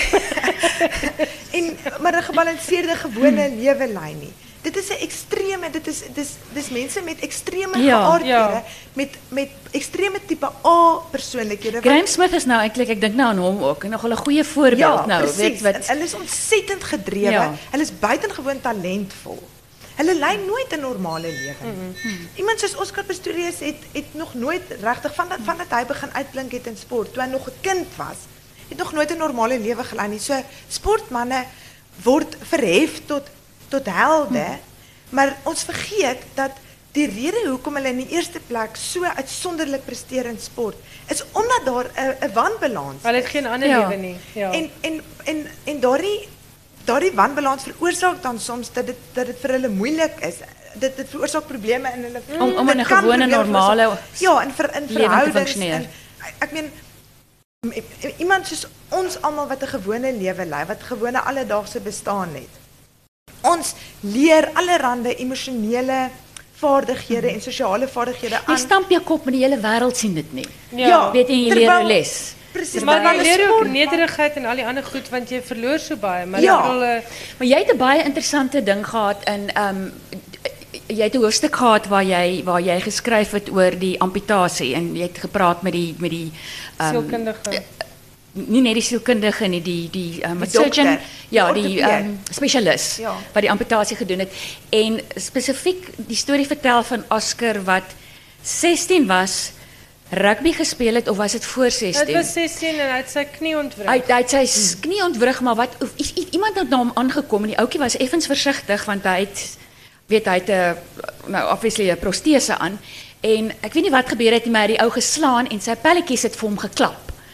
en maar 'n gebalanseerde gewone lewe lei nie. Dit is 'n extreme, dit is dis dis mense met extreme Ja, geaardhede, ja. met met extreme tipe A persoonlikhede. wat- Graham Smith is nou eintlik ek dink nou aan hom ook en nog 'n goeie voorbeeld ja, nou, precies. weet wat. En hulle is ontsettend gedrewe. Ja. Hulle is buitengewoon talentvol. Hulle lei nooit 'n normale lewe nie. Mm Mm-hmm. Iemand soos Oscar Pistorius het het nog nooit regtig van dat van dat hy begin uitblink het in sport toe hy nog 'n kind was. Het nog nooit 'n normale lewe gelei nie. So sportmanne word verhef tot tot helde, Mm. maar ons vergeet dat die rede hoekom hulle in die eerste plek so uitsonderlik presteer in sport is omdat daar 'n 'n wanbalans Hulle is. het geen ander Ja. lewe nie. Ja. En en en en daardie daardie wanbalans veroorsaak dan soms dat dit dat dit vir hulle moeilik is. Dit dit veroorsaak probleme in hulle Om- om dit in 'n kan gewone, probleme normale veroorsaak. Ja, in ver, in te verhoudings functioneer. en ek meen m- iemand soos ons almal wat 'n gewone lewe lei, wat gewone alledaagse bestaan het. Ons leer allerlei emosionele vaardighede en sosiale vaardighede Jy aan. stamp jou kop met die hele wêreld sien dit nie. Ja. Weet jy jy leer terwyl- jou les. Presies, Maar terwyl jy 'n leer ook sport- nederigheid en al die ander goed want jy verloor so baie, maar Ja. ek bedoel eh, Maar jy het 'n baie interessante ding gehad in ehm um, jy het 'n hoofstuk gehad waar jy waar jy geskryf het oor die amputasie en jy het gepraat met die met die ehm um, sielkundige. nie net die sielkundige nie, die die um, Die surgeon, dokter, ja, die die orthopeed. um, spesialis Ja. wat die amputasie gedoen het en spesifiek die storie vertel van Oscar wat sestien was, rugby gespeel het of was dit voor Dit sestien? was sestien en hy het sy knie ontwrig. Hy hy het sy s- knie ontwrig, maar wat of, i- i- iemand het na hom aangekom en die ouetjie was effens versigtig want hy het weet hy het 'n nou obviously 'n protese aan en ek weet nie wat gebeur het nie, maar hy het die ou geslaan en sy pelletjies het vir hom geklap.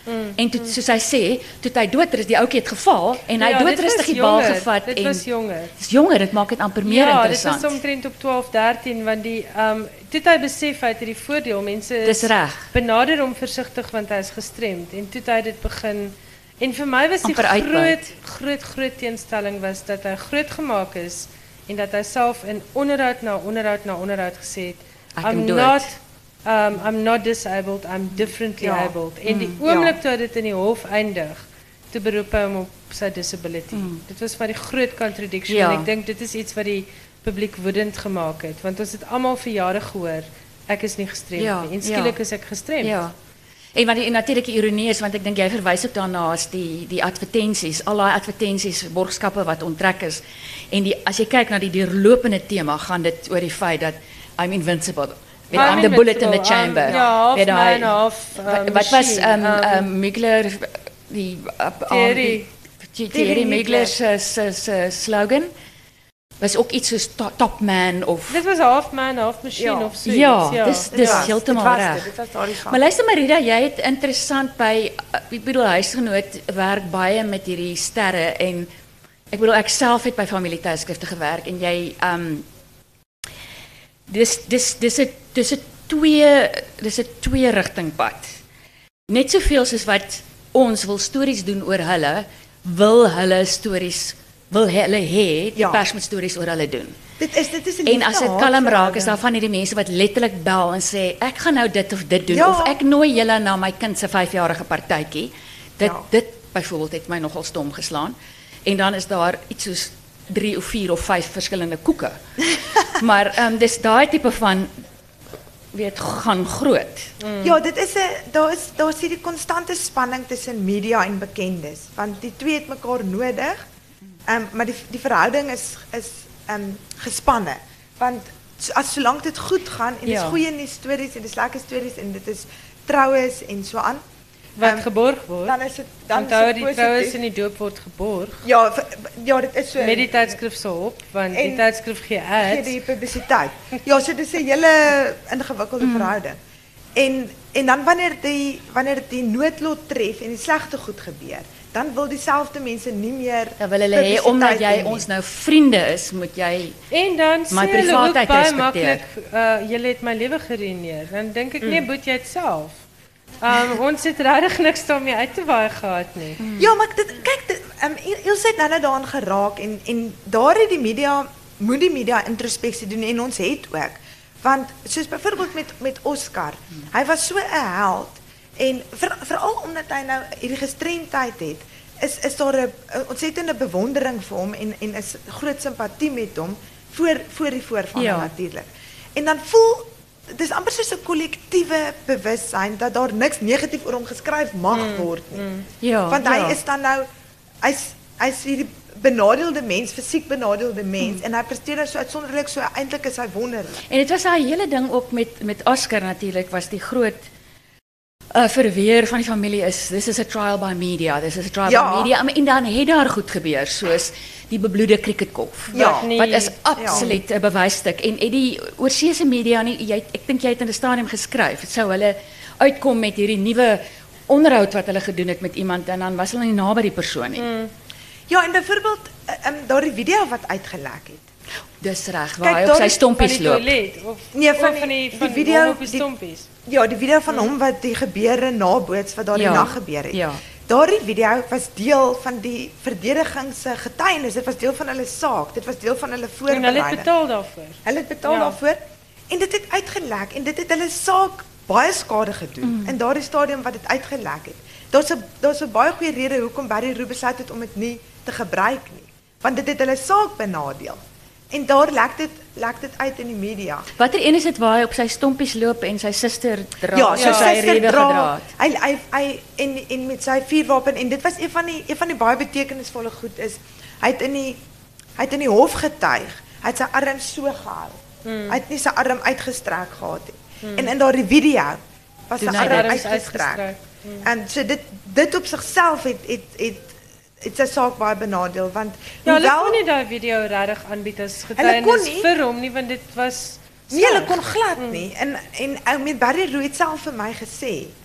Mm, en toe, soos hy sê, toe hy doodrus, die ouetjie het geval en hy Ja, dit doodrustig was die bal jonger, gevat dit en was jonger. Dis jonger, dit maak dit amper meer ja, interessant. dit was omtrent op twaalf, dertien, want die, um, toe het hy besef, hy het die voordeel, mense is Dis reg. benader hom versigtig, want hy is gestremd, en toe het hy dit begin, en vir my was die Amper uitbuit. groot, groot, groot teenstelling was, dat hy groot gemaak is, en dat hy self in onderhoud na onderhoud na onderhoud gesê het, Ek kan I'm dood. not, um, I'm not disabled, I'm differently Ja. abled, en die Mm, oomblik ja. toe hy dit in die hof eindig, toe beroep hy hom op sy disability. Dit was maar die groot contradiction, Ja. en ek dink dit is iets wat die publiek woedend gemaak het, want ons het almal vir jare gehoor, ek is nie gestremd Ja, nie, en ja. skielik is ek gestremd. Ja. En wat die natuurlike ironie is, want ek dink jy verwys ook daarna as die die advertensies, al daai advertensies, borgskappe wat onttrek is. En die as jy kyk na die deurlopende tema, gaan dit oor die feit dat I'm invincible. Weet, I'm I'm the bullet in the invincible, I'm- chamber. ja, half Weet daai- man, half, um, wat, wat was machine, um, um, um, Migler die uh, Thierry. die- Thierry Migler se se se slogan was ook iets soos to, top man of Dit was half man, half machine Ja. of zoiets. ja, ja. dis Dit dis was- heeltemal dit was reg. dit, dit was daardie gat. Maar luister Marida, jy het interessant by uh, ek bedoel huisgenoot werk baie met hierdie sterre en ek bedoel ek self het by familietydskrifte gewerk en jy um dis dis dis 'n dis 'n twee dis 'n twee rigting pad. Net soveel soos wat ons wil stories doen oor hulle, wil hulle stories wil hulle hê die Ja. pers moet stories oor hulle doen. Dit is dit is 'n En as dit liefde-haat kalm raak, is verhouding. daar van hierdie mense wat letterlik bel en sê ek gaan nou dit of dit doen Ja. of ek nooi julle na my kind se vyfjarige partytjie. Dit Ja. dit byvoorbeeld het my nogal stom geslaan. En dan is daar iets soos drie of vier of vyf verskillende koeke. maar ehm um, dis daai tipe van weet gaan groot. Ja, dit is 'n daar is daar is hierdie konstante spanning tussen media en bekendes, want die twee het mekaar nodig. Ehm um, maar die die verhouding is is ehm um, gespanne, want so- as solank dit goed gaan en dis Ja. goeie nuus stories en dis lekker stories en dit is troues en so aan, Wat Ehm, geborg word. dan is dit dan is Onthou dit die positief. troues en die doop word geborg. Ja, v- ja, dit is so. Met die tydskrif se hulp, want die En- tydskrif gee gee ads. die publisiteit. Ja, so dis 'n hele ingewikkelde verhouding. En en dan wanneer die wanneer die noodlot tref en die slegte goed gebeur, dan wil dieselfde mense nie meer Dan wil hulle hê omdat jy publisiteit hê ons nou vriende is, moet jy En dan My sê hulle ook privaatheid baie respekteer. maklik, uh, julle het my lewe geruïneer. Dan dink ek nee, boet jy dit self. Um, ons het regtig niks daarmee uit te waai gehad nie. nie. Ja, maar dit kyk, dit, um, Ilse het nou net daaraan geraak en en daar het die media moet die media introspeksie doen en ons het ook. Want soos byvoorbeeld met met Oscar, hy was so 'n held en vir, veral omdat hy nou hierdie gestremdheid het, is is daar 'n 'n ontsettende bewondering vir hom en en is groot simpatie met hom voor voor die voorval Ja. natuurlik. En dan voel dis amper soos 'n kollektiewe bewussyn dat daar niks negatief oor hom geskryf mag word nie. ja, Want hy ja. is dan nou hy's hy's hierdie benadeelde mens, fisiek benadeelde mens en hy presteer nou so uitsonderlik, so eintlik is hy wonderlik. En dit was daai hele ding ook met met Oscar natuurlik was die groot uh, verweer van die familie is this is a trial by media, this is a trial Ja. by media. Maar- En dan het daar goed gebeur soos die bebloede cricketkop. Ja. Wat nie- Wat is absoluut 'n bewysstuk en en die oorseese media nie jy ek dink jy het in 'n stadium geskryf sou hulle uitkom met hierdie nuwe onderhoud wat hulle gedoen het met iemand en dan was hulle nie naby die persoon nie. Mm. Ja, en byvoorbeeld um, daardie video wat uitgelek het. Dis reg, Kyk, waar hy op daar sy is- Van stompies die loop. toilet of Nee, van of van die die van video, hom op die die- stompies. Ja, die video van hom wat die gebeure naboots wat daardie Ja, nag gebeur het. ja. Daardie video was deel van die verdediging se getuienis. Dit was deel van hulle saak. Dit was deel van hulle En voorbereiding. hulle het betaal daarvoor. Hulle het betaal Ja. daarvoor en dit het uitgelek en dit het hulle saak baie skade gedoen Mm. in daardie stadium wat dit uitgelek het. Daar's 'n daar's 'n baie goeie rede hoekom Barry Roo besluit het om dit nie te gebruik nie, want dit het hulle saak benadeel. En daar lek dit lek dit uit in die media. Watter een is dit waar hy op sy stompies loop en sy suster dra? Ja, sy soos hy suster rede dra. gedra het? Hy hy hy en en met sy vuurwapen en dit was een van die een van die baie betekenisvolle goed is hy het in die hy het in die hof getuig. Hy het sy arm so gehou. Hmm. Hy het nie sy arm uitgestrek gehad nie. En in daardie video was sy Doen hy arm dit? uitgestrek. Uitgestrek. En so dit dit op sigself het het het het sy saak baie benadeel want Ja, hulle hoewel kon nie daai video regtig aanbied as kon getuienis nie. vir hom nie, want dit was nee, hulle sleg. kon glad nie. En en ou met Barry Roo het self vir my gesê,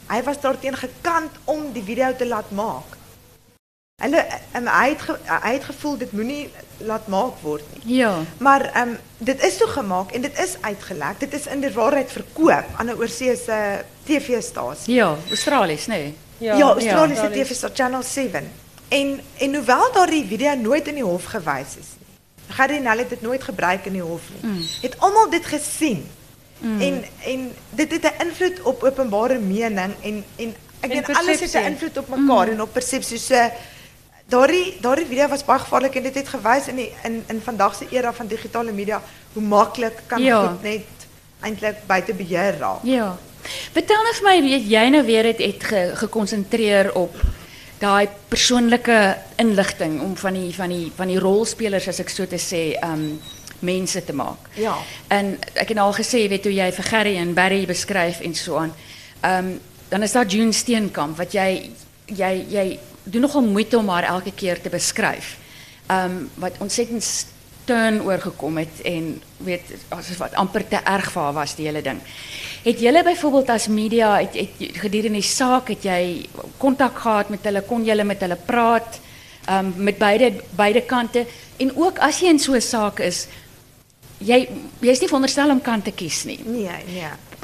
hy was daarteen gekant om die video te laat maak. Hulle um, hy het ge, hy het gevoel dit moenie laat maak word nie. Ja. Maar um, dit is toe gemaak en dit is uitgelek. Dit is in die waarheid verkoop aan 'n oorsese T V-stasie. Ja, Australies, nee. Ja, ja Australiese T V-stasie Channel seven. En en hoewel daardie video nooit in die hof gewys is nie. Gardinal het dit nooit gebruik in die hof nie. Mm. Het almal dit gesien. Mm. En en dit het 'n invloed op openbare mening en en ek dink alles het 'n invloed op mekaar mm. en op persepsie. So daardie daardie video was baie gevaarlik en dit het gewys in die in in vandag se era van digitale media hoe maklik kan ja. goed net eintlik buite beheer raak. Ja. Vertel nou vir my, weet jy nou weer het het ge, gekonsentreer op daai persoonlike inligting om van die van die van die rolspelers as ek so te sê um mense te maak. Ja. En ek het al gesê, weet hoe jy vir Gerry en Barry beskryf en so aan. Um dan is daar June Steenkamp wat jy jy jy doen nogal moeite om haar elke keer te beskryf. Um wat ontsettend steun oorgekom het en weet as wat amper te erg vir haar was die hele ding. Het julle byvoorbeeld as media het, het gedurende die saak het jy kontak gehad met hulle, kon julle met hulle praat um met beide beide kante en ook as jy in so 'n saak is jy jy's nie veronderstel om kant te kies nie. Nee, nee.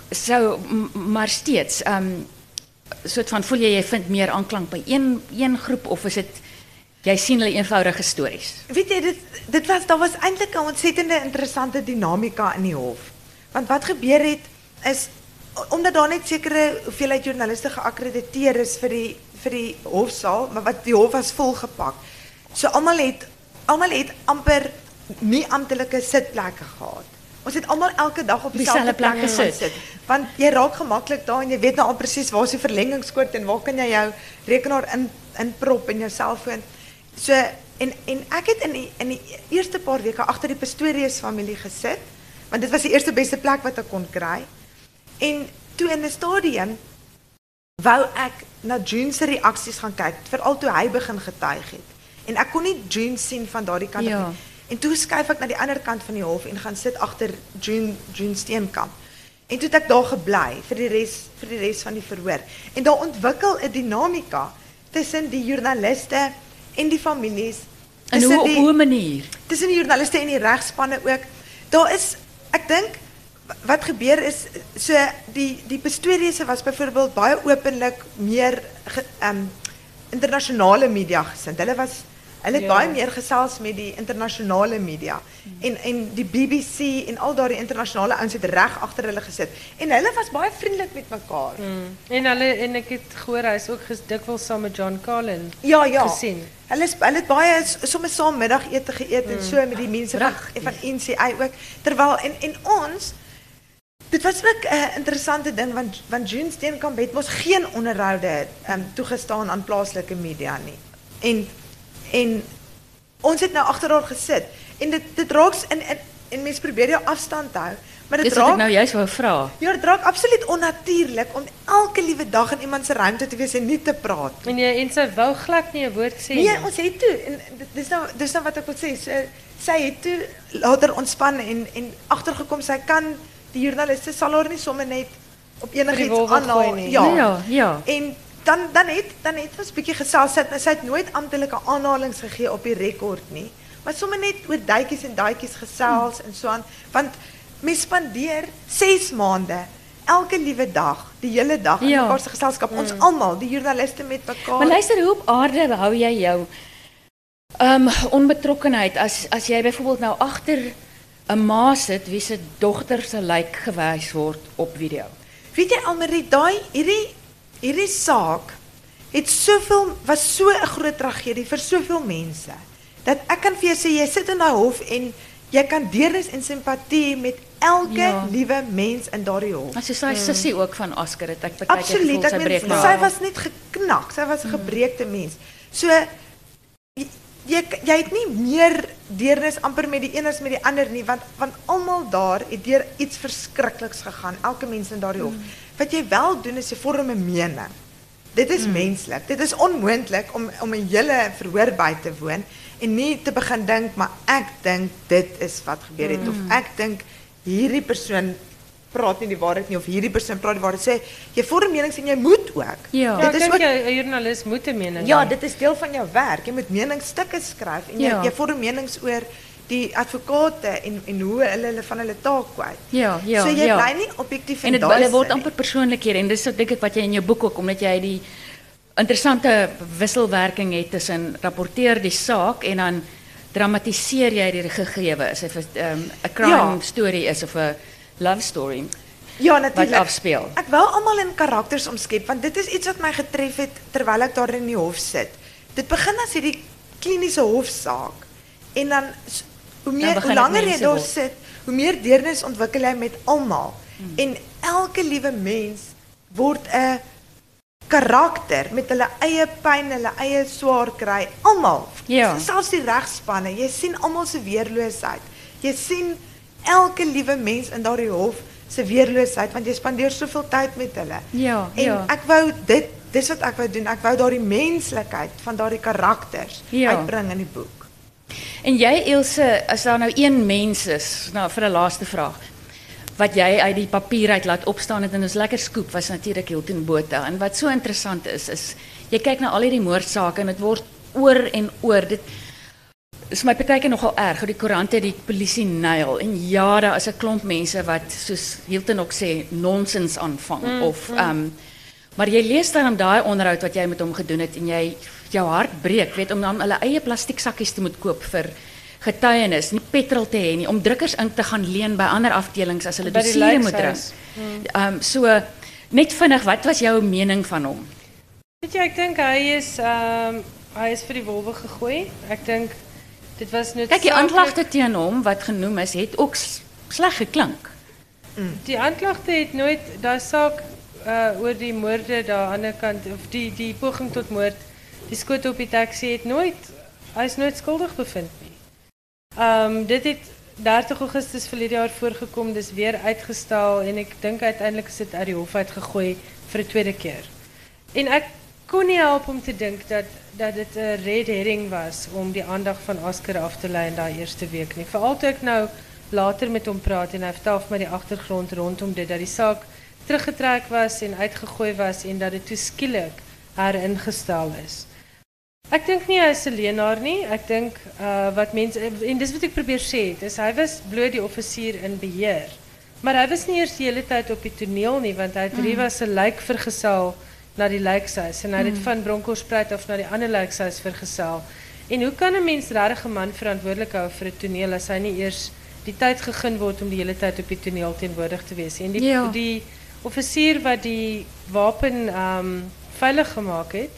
So maar steeds um soort van voel jy jy vind meer aanklank by een een groep of is dit jy sien hulle eenvoudige stories? Weet jy dit dit was daar was eintlik 'n ontsettende interessante dinamika in die hof. Want wat gebeur het is omdat daar net sekere hoeveelheid joernaliste geakkrediteer is vir die vir die hofsaal, maar wat die hof was volgepak. So almal het almal het amper nie amptelike sitplekke gehad. Ons het almal elke dag op dieselfde plek gesit. sit. Want jy raak gemaklik daar en jy weet nou al presies waar is die verlengingskoord en waar kan jy jou rekenaar in inprop en jou selfoon. So en en ek het in die in die eerste paar weke agter die Pistorius familie gesit, want dit was die eerste beste plek wat ek kon kry. En toe in 'n stadium wou ek na June se reaksies gaan kyk, veral toe hy begin getuig het. En ek kon nie June sien van daardie kant ja. af nie. En toe skuif ek na die ander kant van die hof en gaan sit agter June June Steenkamp. En toe het ek daar gebly vir die res vir die res van die verhoor. En daar ontwikkel 'n dinamika tussen die joernaliste en die families. En hoe op hoe manier? Tussen die joernaliste en die regspanne ook. Daar is ek dink wat gebeur is so die die Pistorius was byvoorbeeld baie openlik meer ge, um, internasionale media gesind. Hulle was hulle het ja. baie meer gesels met die internasionale media hmm. en en die B B C en al daardie internasionale ouens het reg agter hulle gesit en hulle was baie vriendelik met mekaar. Hmm. En hulle en ek het gehoor hy's ook dikwels saam met John Carlin ja, ja. gesien. Hulle is hulle het baie soms saam middagete geëet hmm. en so met die mense van van N C A ook terwyl en en ons dit was ook 'n uh, interessante ding want want June Steenkamp het mos geen onderhoude um, toegestaan aan plaaslike media nie. En en ons het nou agter haar gesit en dit dit raak en en, en mense probeer jou afstand hou, maar dit Dis raak ek nou juist wou vra. Ja, dit raak absoluut onnatuurlik om elke liewe dag in iemand se ruimte te wees en nie te praat. En jy en sy wou glad nie 'n woord sê nie. Nee, ons het toe en dis nou dis nou wat ek wil sê. So, sy het toe later ontspan en en agtergekom sy kan die joernaliste sal haar nie sommer net op enigiets aanhaal. Ja. ja, ja. En dan dan het dan het ons 'n bietjie gesels. Sy het, sy het nooit amptelike aanhalings gegee op die rekord nie, maar sommer net oor duitjies en daadjies gesels hmm. en so aan, want mens spandeer ses maande elke liewe dag, die hele dag in ja. mekaar se geselskap. Hmm. Ons almal, die joernaliste met mekaar. Maar luister, hoe op aarde hou jy jou um onbetrokkenheid as as jy byvoorbeeld nou agter 'n ma sit wie se dogter se lijk gewys word op video. Weet jy Almarie, daai hierdie hierdie saak het soveel was so 'n groot tragedie vir soveel mense dat ek kan vir jou sê jy sit in daai hof en jy kan deernis en simpatie met elke ja. liewe mens in daardie hof. Maar soos sy hmm. sussie ook van Oscar het ek baie Absoluut, gevoel sy breek nou. Sy was net geknak, sy was 'n hmm. gebreekte mens. So jy, jy jy het nie meer deernis amper met die een as met die ander nie, want want almal daar het deur iets verskrikliks gegaan, elke mens in daardie hof. Hmm. Wat jy wel doen is jy vorm 'n mening. Dit is hmm. menslik. Dit is onmoontlik om om 'n hele verhoor by te woon en nie te begin dink maar ek dink dit is wat gebeur het hmm. of ek dink hierdie persoon praat nie die waarheid nie of hierdie persoon praat die waarheid. Sê jy vorm menings en jy moet ook. Ja. Ja, Dit ek is dink ook jy 'n joernalis moet 'n mening ja, hê. dit is deel van jou werk. Jy moet meningsstukke skryf en jy Ja. jy vorm menings oor die advokate en en hoe hulle hulle van hulle taak kwyt. Ja, ja, so jy ja. bly nie objektief En in dit daai hulle word sin amper persoonlikhede en dis so dink ek wat jy in jou boek ook omdat jy die interessante wisselwerking het tussen rapporteer die saak en dan dramatiseer jy die gegewe is of dit 'n um, 'n crime Ja. story is of 'n love story Ja, wat natuurlik. afspeel. Ek wou almal in karakters omskep want dit is iets wat my getref het terwyl ek daar in die hof sit. Dit begin as hierdie kliniese hofsaak en dan s- hoe meer begin hoe dit langer jy mense daar word. sit, hoe meer deernis ontwikkel jy met almal. Hmm. En elke liewe mens word 'n karakter met hulle eie pyn, hulle eie swaar kry, almal. Ja. Selfs die regspanne, jy sien almal se weerloosheid. Jy sien elke liewe mens in daardie hof se weerloosheid want jy spandeer soveel tyd met hulle. Ja, En ja. ek wou dit dis wat ek wou doen. Ek wou daardie menslikheid van daardie karakters Ja. uitbring in die boek. En jy Ilse, as daar nou een mens is, nou vir 'n laaste vraag, wat jy uit die papier uit laat opstaan het en ons lekker skoep was natuurlik Hilton Botha. En wat so interessant is is jy kyk na al hierdie moordsake en dit word oor en oor. Dit is my partykeer nogal erg. Hoe die koerante die polisie nyl en ja, daar is 'n klomp mense wat soos Hilton ook sê nonsens aanvang mm, of ehm um, maar jy lees dan om daai onderhoud wat jy met hom gedoen het en jy jou hart breek, weet om dan hulle eie plastiek sakkies te moet koop vir getuienis, nie petrol te hê nie, om drukkers ink te gaan leen by ander afdelings as hulle By die dossiere moet drink. lijkhuis. Ehm um, so net vinnig, wat was jou mening van hom? Weet jy, ek dink hy is ehm hy is vir die wolwe gegooi. Ek dink dit was Kyk, die noodsaaklik. aanklagte teen hom wat genoem is, het ook s- sleg geklink. Die aanklagte het nooit daai saak uh oor die moorde daar aan die ander kant of die die poging tot moord, die skoot op die taxi het nooit hy is nooit skuldig bevind nie. Um dit het dertig Augustus verlede jaar voorgekom, dis weer uitgestel en ek dink uiteindelik is dit uit die hof uitgegooi vir 'n tweede keer. En ek kon nie help om te dink dat dat dit 'n red herring was om die aandag van Oscar af te lei in daai eerste week nie. Veral toe ek nou later met hom praat en hy vertel vir my die agtergrond rondom dit dat die saak teruggetrek was en uitgegooi was en dat dit toe skielik heringestel is. Ek dink nie hy is 'n leenaar nie. Ek dink uh wat mense en dis wat ek probeer sê, het, is hy was bloot die offisier in beheer. Maar hy was nie eers die hele tyd op die toneel nie want hy het Riva se lijk vergesel na die lijkhuis en hy het dit van Bronkhorstspruit af na die ander lijkhuis vergesel. En hoe kan 'n mens regtig 'n man verantwoordelik hou vir 'n toneel as hy nie eers die tyd gegee word om die hele tyd op die toneel teenwoordig te wees nie? En die Ja. die offisier wat die wapen um veilig gemaak het,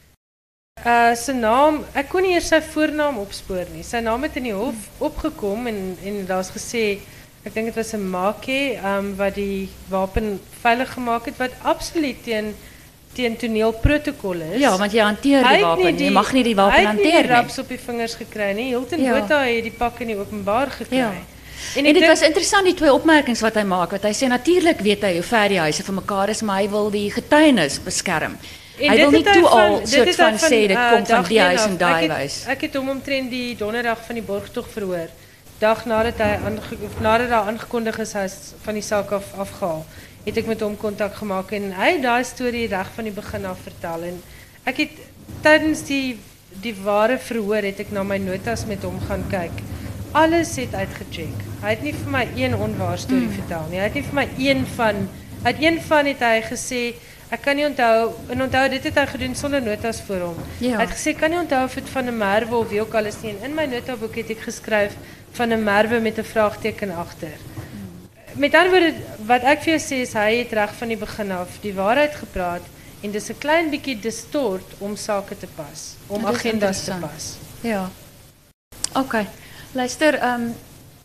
uh sy naam, ek kon nie eers sy voornaam opspoor nie. Sy naam het in die hof opgekom en en daar's gesê ek dink dit was 'n Make um wat die wapen veilig gemaak het wat absoluut teen teen toneelprotokol is. Ja, want jy hanteer Hy die het wapen, nie jy mag nie die wapen hy het hanteer nie nie. die raps op die vingers gekry nie. Hilton Ja. Botha het die pak in die openbaar gekry. Ja. En, En ek dit dink- was interessant die twee opmerkings wat hy maak, wat hy sê natuurlik weet hy hoe ver die huise van mekaar is, maar hy wil die getuienis beskerm. En Hy dit wil nie het toe van- al dit soort het van van, sê dit uh, kom van dag die een huis af. en daai Ek het- huis. Ek het hom omtrent die donderdag van die borgtog verhoor. Dag nadat hy aange, of nadat daar aangekondig is hy is van die saak af afgehaal, het ek met hom kontak gemaak en hy het daai storie reg van die begin af vertel en ek het tydens die die ware verhoor het ek na my notas met hom gaan kyk. Alles het uitgecheck. Hy het nie vir my een onwaar storie mm. vertel nie. Hy het nie vir my een van uit een van het hy gesê ek kan nie onthou en onthou dit het hy gedoen sonder notas voor hom. Ja. Hy het gesê kan nie onthou of dit van 'n merwe of wie ook al is nie. En in my notaboek het ek geskryf van 'n merwe met 'n vraagteken agter. Met ander woorde wat ek vir jou sê is hy het reg van die begin af die waarheid gepraat en dis 'n klein bietjie distort om sake te pas, om Dit is agendas te interessant. pas. Ja. OK. Luister, ehm um,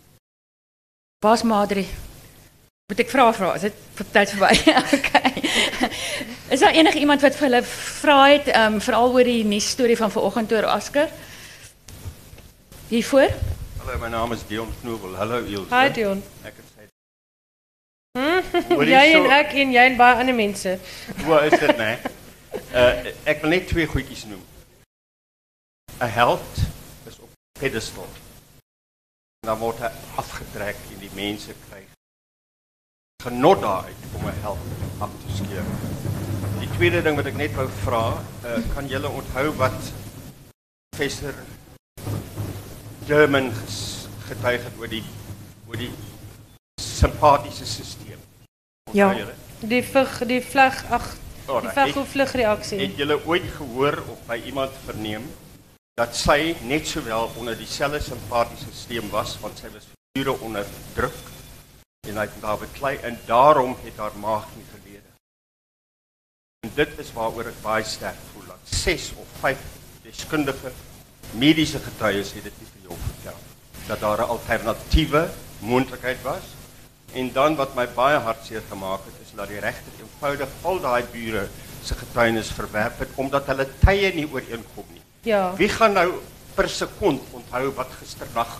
Baas Madri. Moet ek vra vra? Is dit vir tyd verby? OK. Is daar enige iemand wat vir hulle vra het ehm um, veral oor die nuus storie van vanoggend oor Oscar? Hiervoor? Hallo, my naam is Dion Knoebel. Hallo Ilse. Hi Dion. Ek het sy Hm? Hoor jy Jy so- en ek en jy en baie ander mense. Hoe is dit, nee? Uh, ek wil net twee goedjies noem. 'n Held is op 'n pedestal. En dan word hy afgetrek en die mense kry genot daaruit om 'n held af te skeer. Die tweede ding wat ek net wou vra, uh, kan julle onthou wat professor German getuig het oor die oor die simpatiese stelsel? Ja. Die vlug, die vlug, ag, die Alright, vlug het- of vlugreaksie. Het julle ooit gehoor of by iemand verneem dat sy net sowel onder dieselfde simpatiese stelsel was, want sy was vure onder druk en hy het daar beklei en daarom het haar maag nie gelede. En dit is waaroor ek baie sterk voel dat ses of vyf deskundige mediese getuies het dit nie vir jou vertel dat daar 'n alternatiewe moontlikheid was. En dan wat my baie hartseer gemaak het is dat die regter eenvoudig al daai bure se getuienis verwerp het omdat hulle tye nie ooreenkom nie. Ja. Wie gaan nou per sekond onthou wat gisternag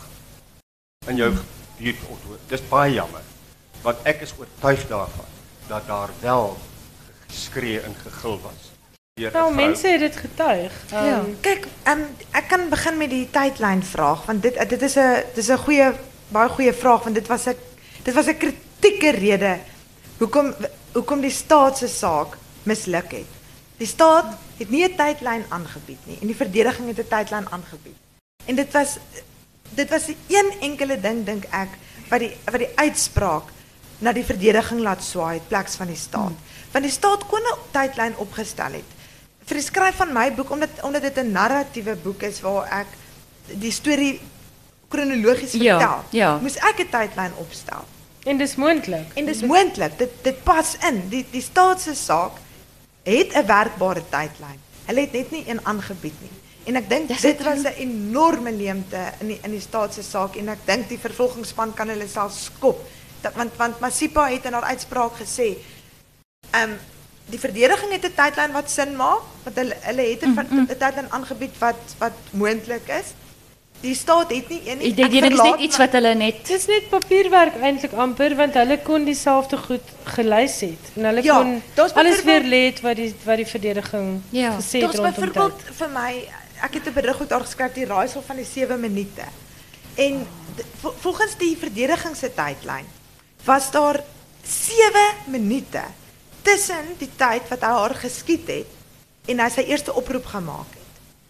in jou buurt onthoor? Dis baie jammer, want ek is oortuig daarvan dat daar wel geskree en gegil was. deur 'n Nou, vrou. mense het dit getuig. Um, Ja. Kyk, um, ek kan begin met die tydlyn vraag want dit dit is 'n dis 'n goeie baie goeie vraag want dit was 'n dit was 'n kritieke rede hoekom hoekom die staat se saak misluk het. Die staat het nie 'n tydlyn aangebied nie en die verdediging het 'n tydlyn aangebied. En dit was dit was die een enkele ding dink ek wat die wat die uitspraak na die verdediging laat swaai pleks van die staat. Want die staat kon 'n tydlyn opgestel het. Vir die skryf van my boek omdat omdat dit 'n narratiewe boek is waar ek die storie kronologies Ja, vertel. ja. Moes ek 'n tydlyn opstel. En dis moontlik. En dis moontlik. Dit dit pas in. Die die staat se saak het 'n werkbare tydlyn. Hulle het net nie een aangebied nie. En ek dink Dis dit het- was 'n enorme leemte in die in die staat se saak en ek dink die vervolgingsspan kan hulle self skop. Dat, want want Masipa het in haar uitspraak gesê, ehm um, die verdediging het 'n tydlyn wat sin maak, want hulle hulle het 'n mm, mm. tydlyn aangebied wat wat moontlik is. Die staat het nie een nie. Dit Ek dit is verlaat net iets nou- my- wat hulle net Dit is net papierwerk eintlik amper want hulle kon dieselfde goed gelys het en hulle Ja, kon daar's alles weer byvoorbeeld- lees wat die wat die verdediging Ja, gesê het Daar's rondom byvoorbeeld tyd. vir my, ek het 'n berig ook daar geskryf die raaisel van die sewe minute. En d- vol- volgens die verdediging se tydlyn was daar sewe minute tussen die tyd wat hy haar geskiet het en hy sy eerste oproep gemaak het.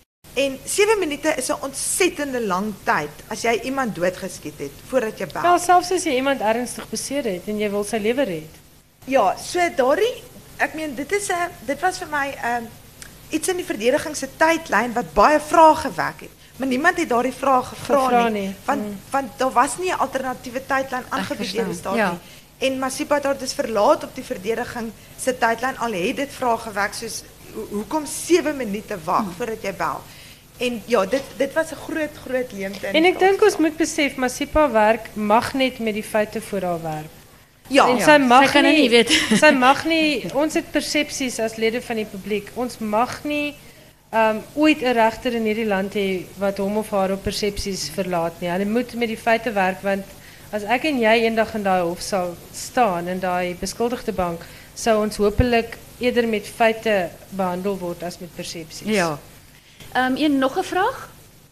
En sewe minute is 'n ontsettende lang tyd as jy iemand doodgeskiet het voordat jy bel. Wel selfs as jy iemand ernstig beseer het en jy wil sy lewe red. Ja, so daardie ek meen dit is 'n dit was vir my 'n um, iets in die verdediging se tydlyn wat baie vrae gewek het. Maar niemand het daardie vrae gevra Gevra nie, nie. want Mm. want daar was nie 'n alternatiewe tydlyn aangebied verstaan, deur die staat ja. nie. En Masipa het haar dus verlaat op die verdediging se tydlyn al het dit vrae gewek soos ho hoekom sewe minute wag Mm. voordat jy bel. En ja, dit dit was 'n groot groot leemte in En die ek dink staat. ons moet besef Masipa werk mag net met die feite voor haar werk. ja, En Ja, sy mag sy kan dit nie weet. Sy mag nie ons het persepsies as lede van die publiek. Ons mag nie um ooit 'n regter in hierdie land hê wat hom of haar op persepsies verlaat nie. Hulle moet met die feite werk want as ek en jy eendag in daai hof sal staan in daai beskuldigde bank, sou ons hopelik eerder met feite behandel word as met persepsies. Ja. Ehm um, een nog 'n vraag?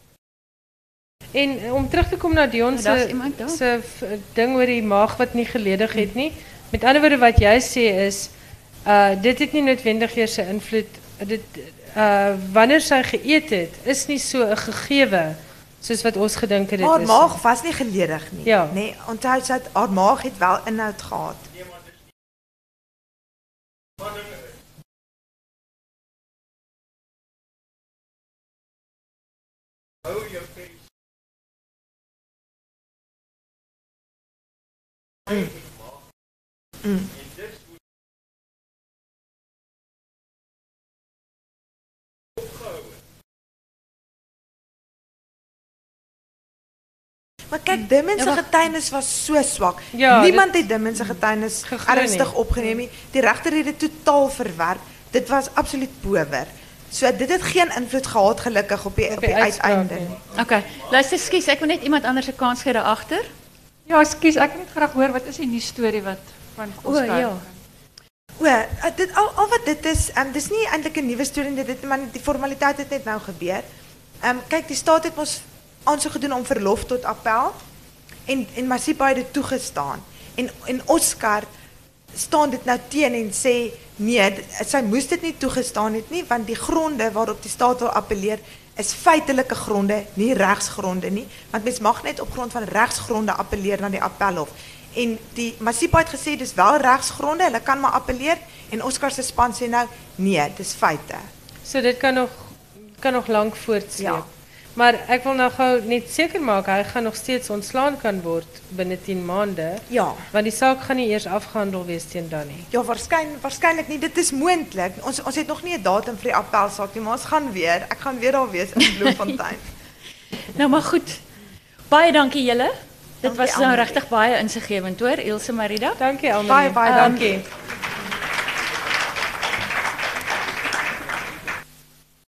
En eh, om terug te kom na Dion Ja, daar's se iemand daar. se v- ding oor die maag wat nie geledig het nie. Met ander woorde wat jy sê is uh dit het nie noodwendig eers 'n invloed dit uh wanneer sy geëet het is nie so 'n gegewe soos wat ons gedink het dit haar is. maag was nie geledig nie. Ja. Nee, onthou sy het- haar maag het wel inhoud gehad. Mm. Maar kyk, Dimmen se Ja, wag. getuienis was so swak. Ja, Niemand het Dimmen se getuienis Geglo nie. ernstig opgeneem nie. Die regter het dit totaal verwerp. Dit was absoluut power. So dit het geen invloed gehad gelukkig op die op die die uitspraak uiteinde nie. nie. Okay. Luister, skus, ek wil net iemand anders 'n kans gee daar agter. Ja, ekskuus, ek wil net graag hoor wat is die nuus storie wat van Oscar? ja. O, uh, dit al, al wat dit is, um, dis nie eintlik 'n nuwe storie nie, dit maar die formaliteit het net nou gebeur. Ehm um, kyk, die staat het ons aansoek gedoen om verlof tot appel en en Masipa het dit toegestaan. En en Oscar staan dit nou teen en sê nee, dit- sy moes dit nie toegestaan het nie, want die gronde waarop die staat wil appeleer is feitelike gronde, nie regsgronde nie, want mens mag net op grond van regsgronde appeleer na die appelhof. En die Masipa het gesê dis wel regsgronde, hulle kan maar appeleer en Oscar se span sê nou nee, dis feite. So dit kan nog kan nog lank voortsleep. Ja. Maar ek wil nou gou net seker maak hy gaan nog steeds ontslaan kan word binne tien maande. Ja. Want die saak gaan nie eers afgehandel wees teen dan nie. Ja, waarskynlik waarskynlik nie. Dit is moontlik. Ons ons het nog nie 'n datum vir die appelsaak nie, maar ons gaan weer. Ek gaan weer daar wees in Bloemfontein. Nou maar goed. Baie dankie julle. Dit Dankie, was nou Annelie. regtig baie insiggewend hoor, Ilse Marida. Dankie Alma. Baie baie dankie. dankie.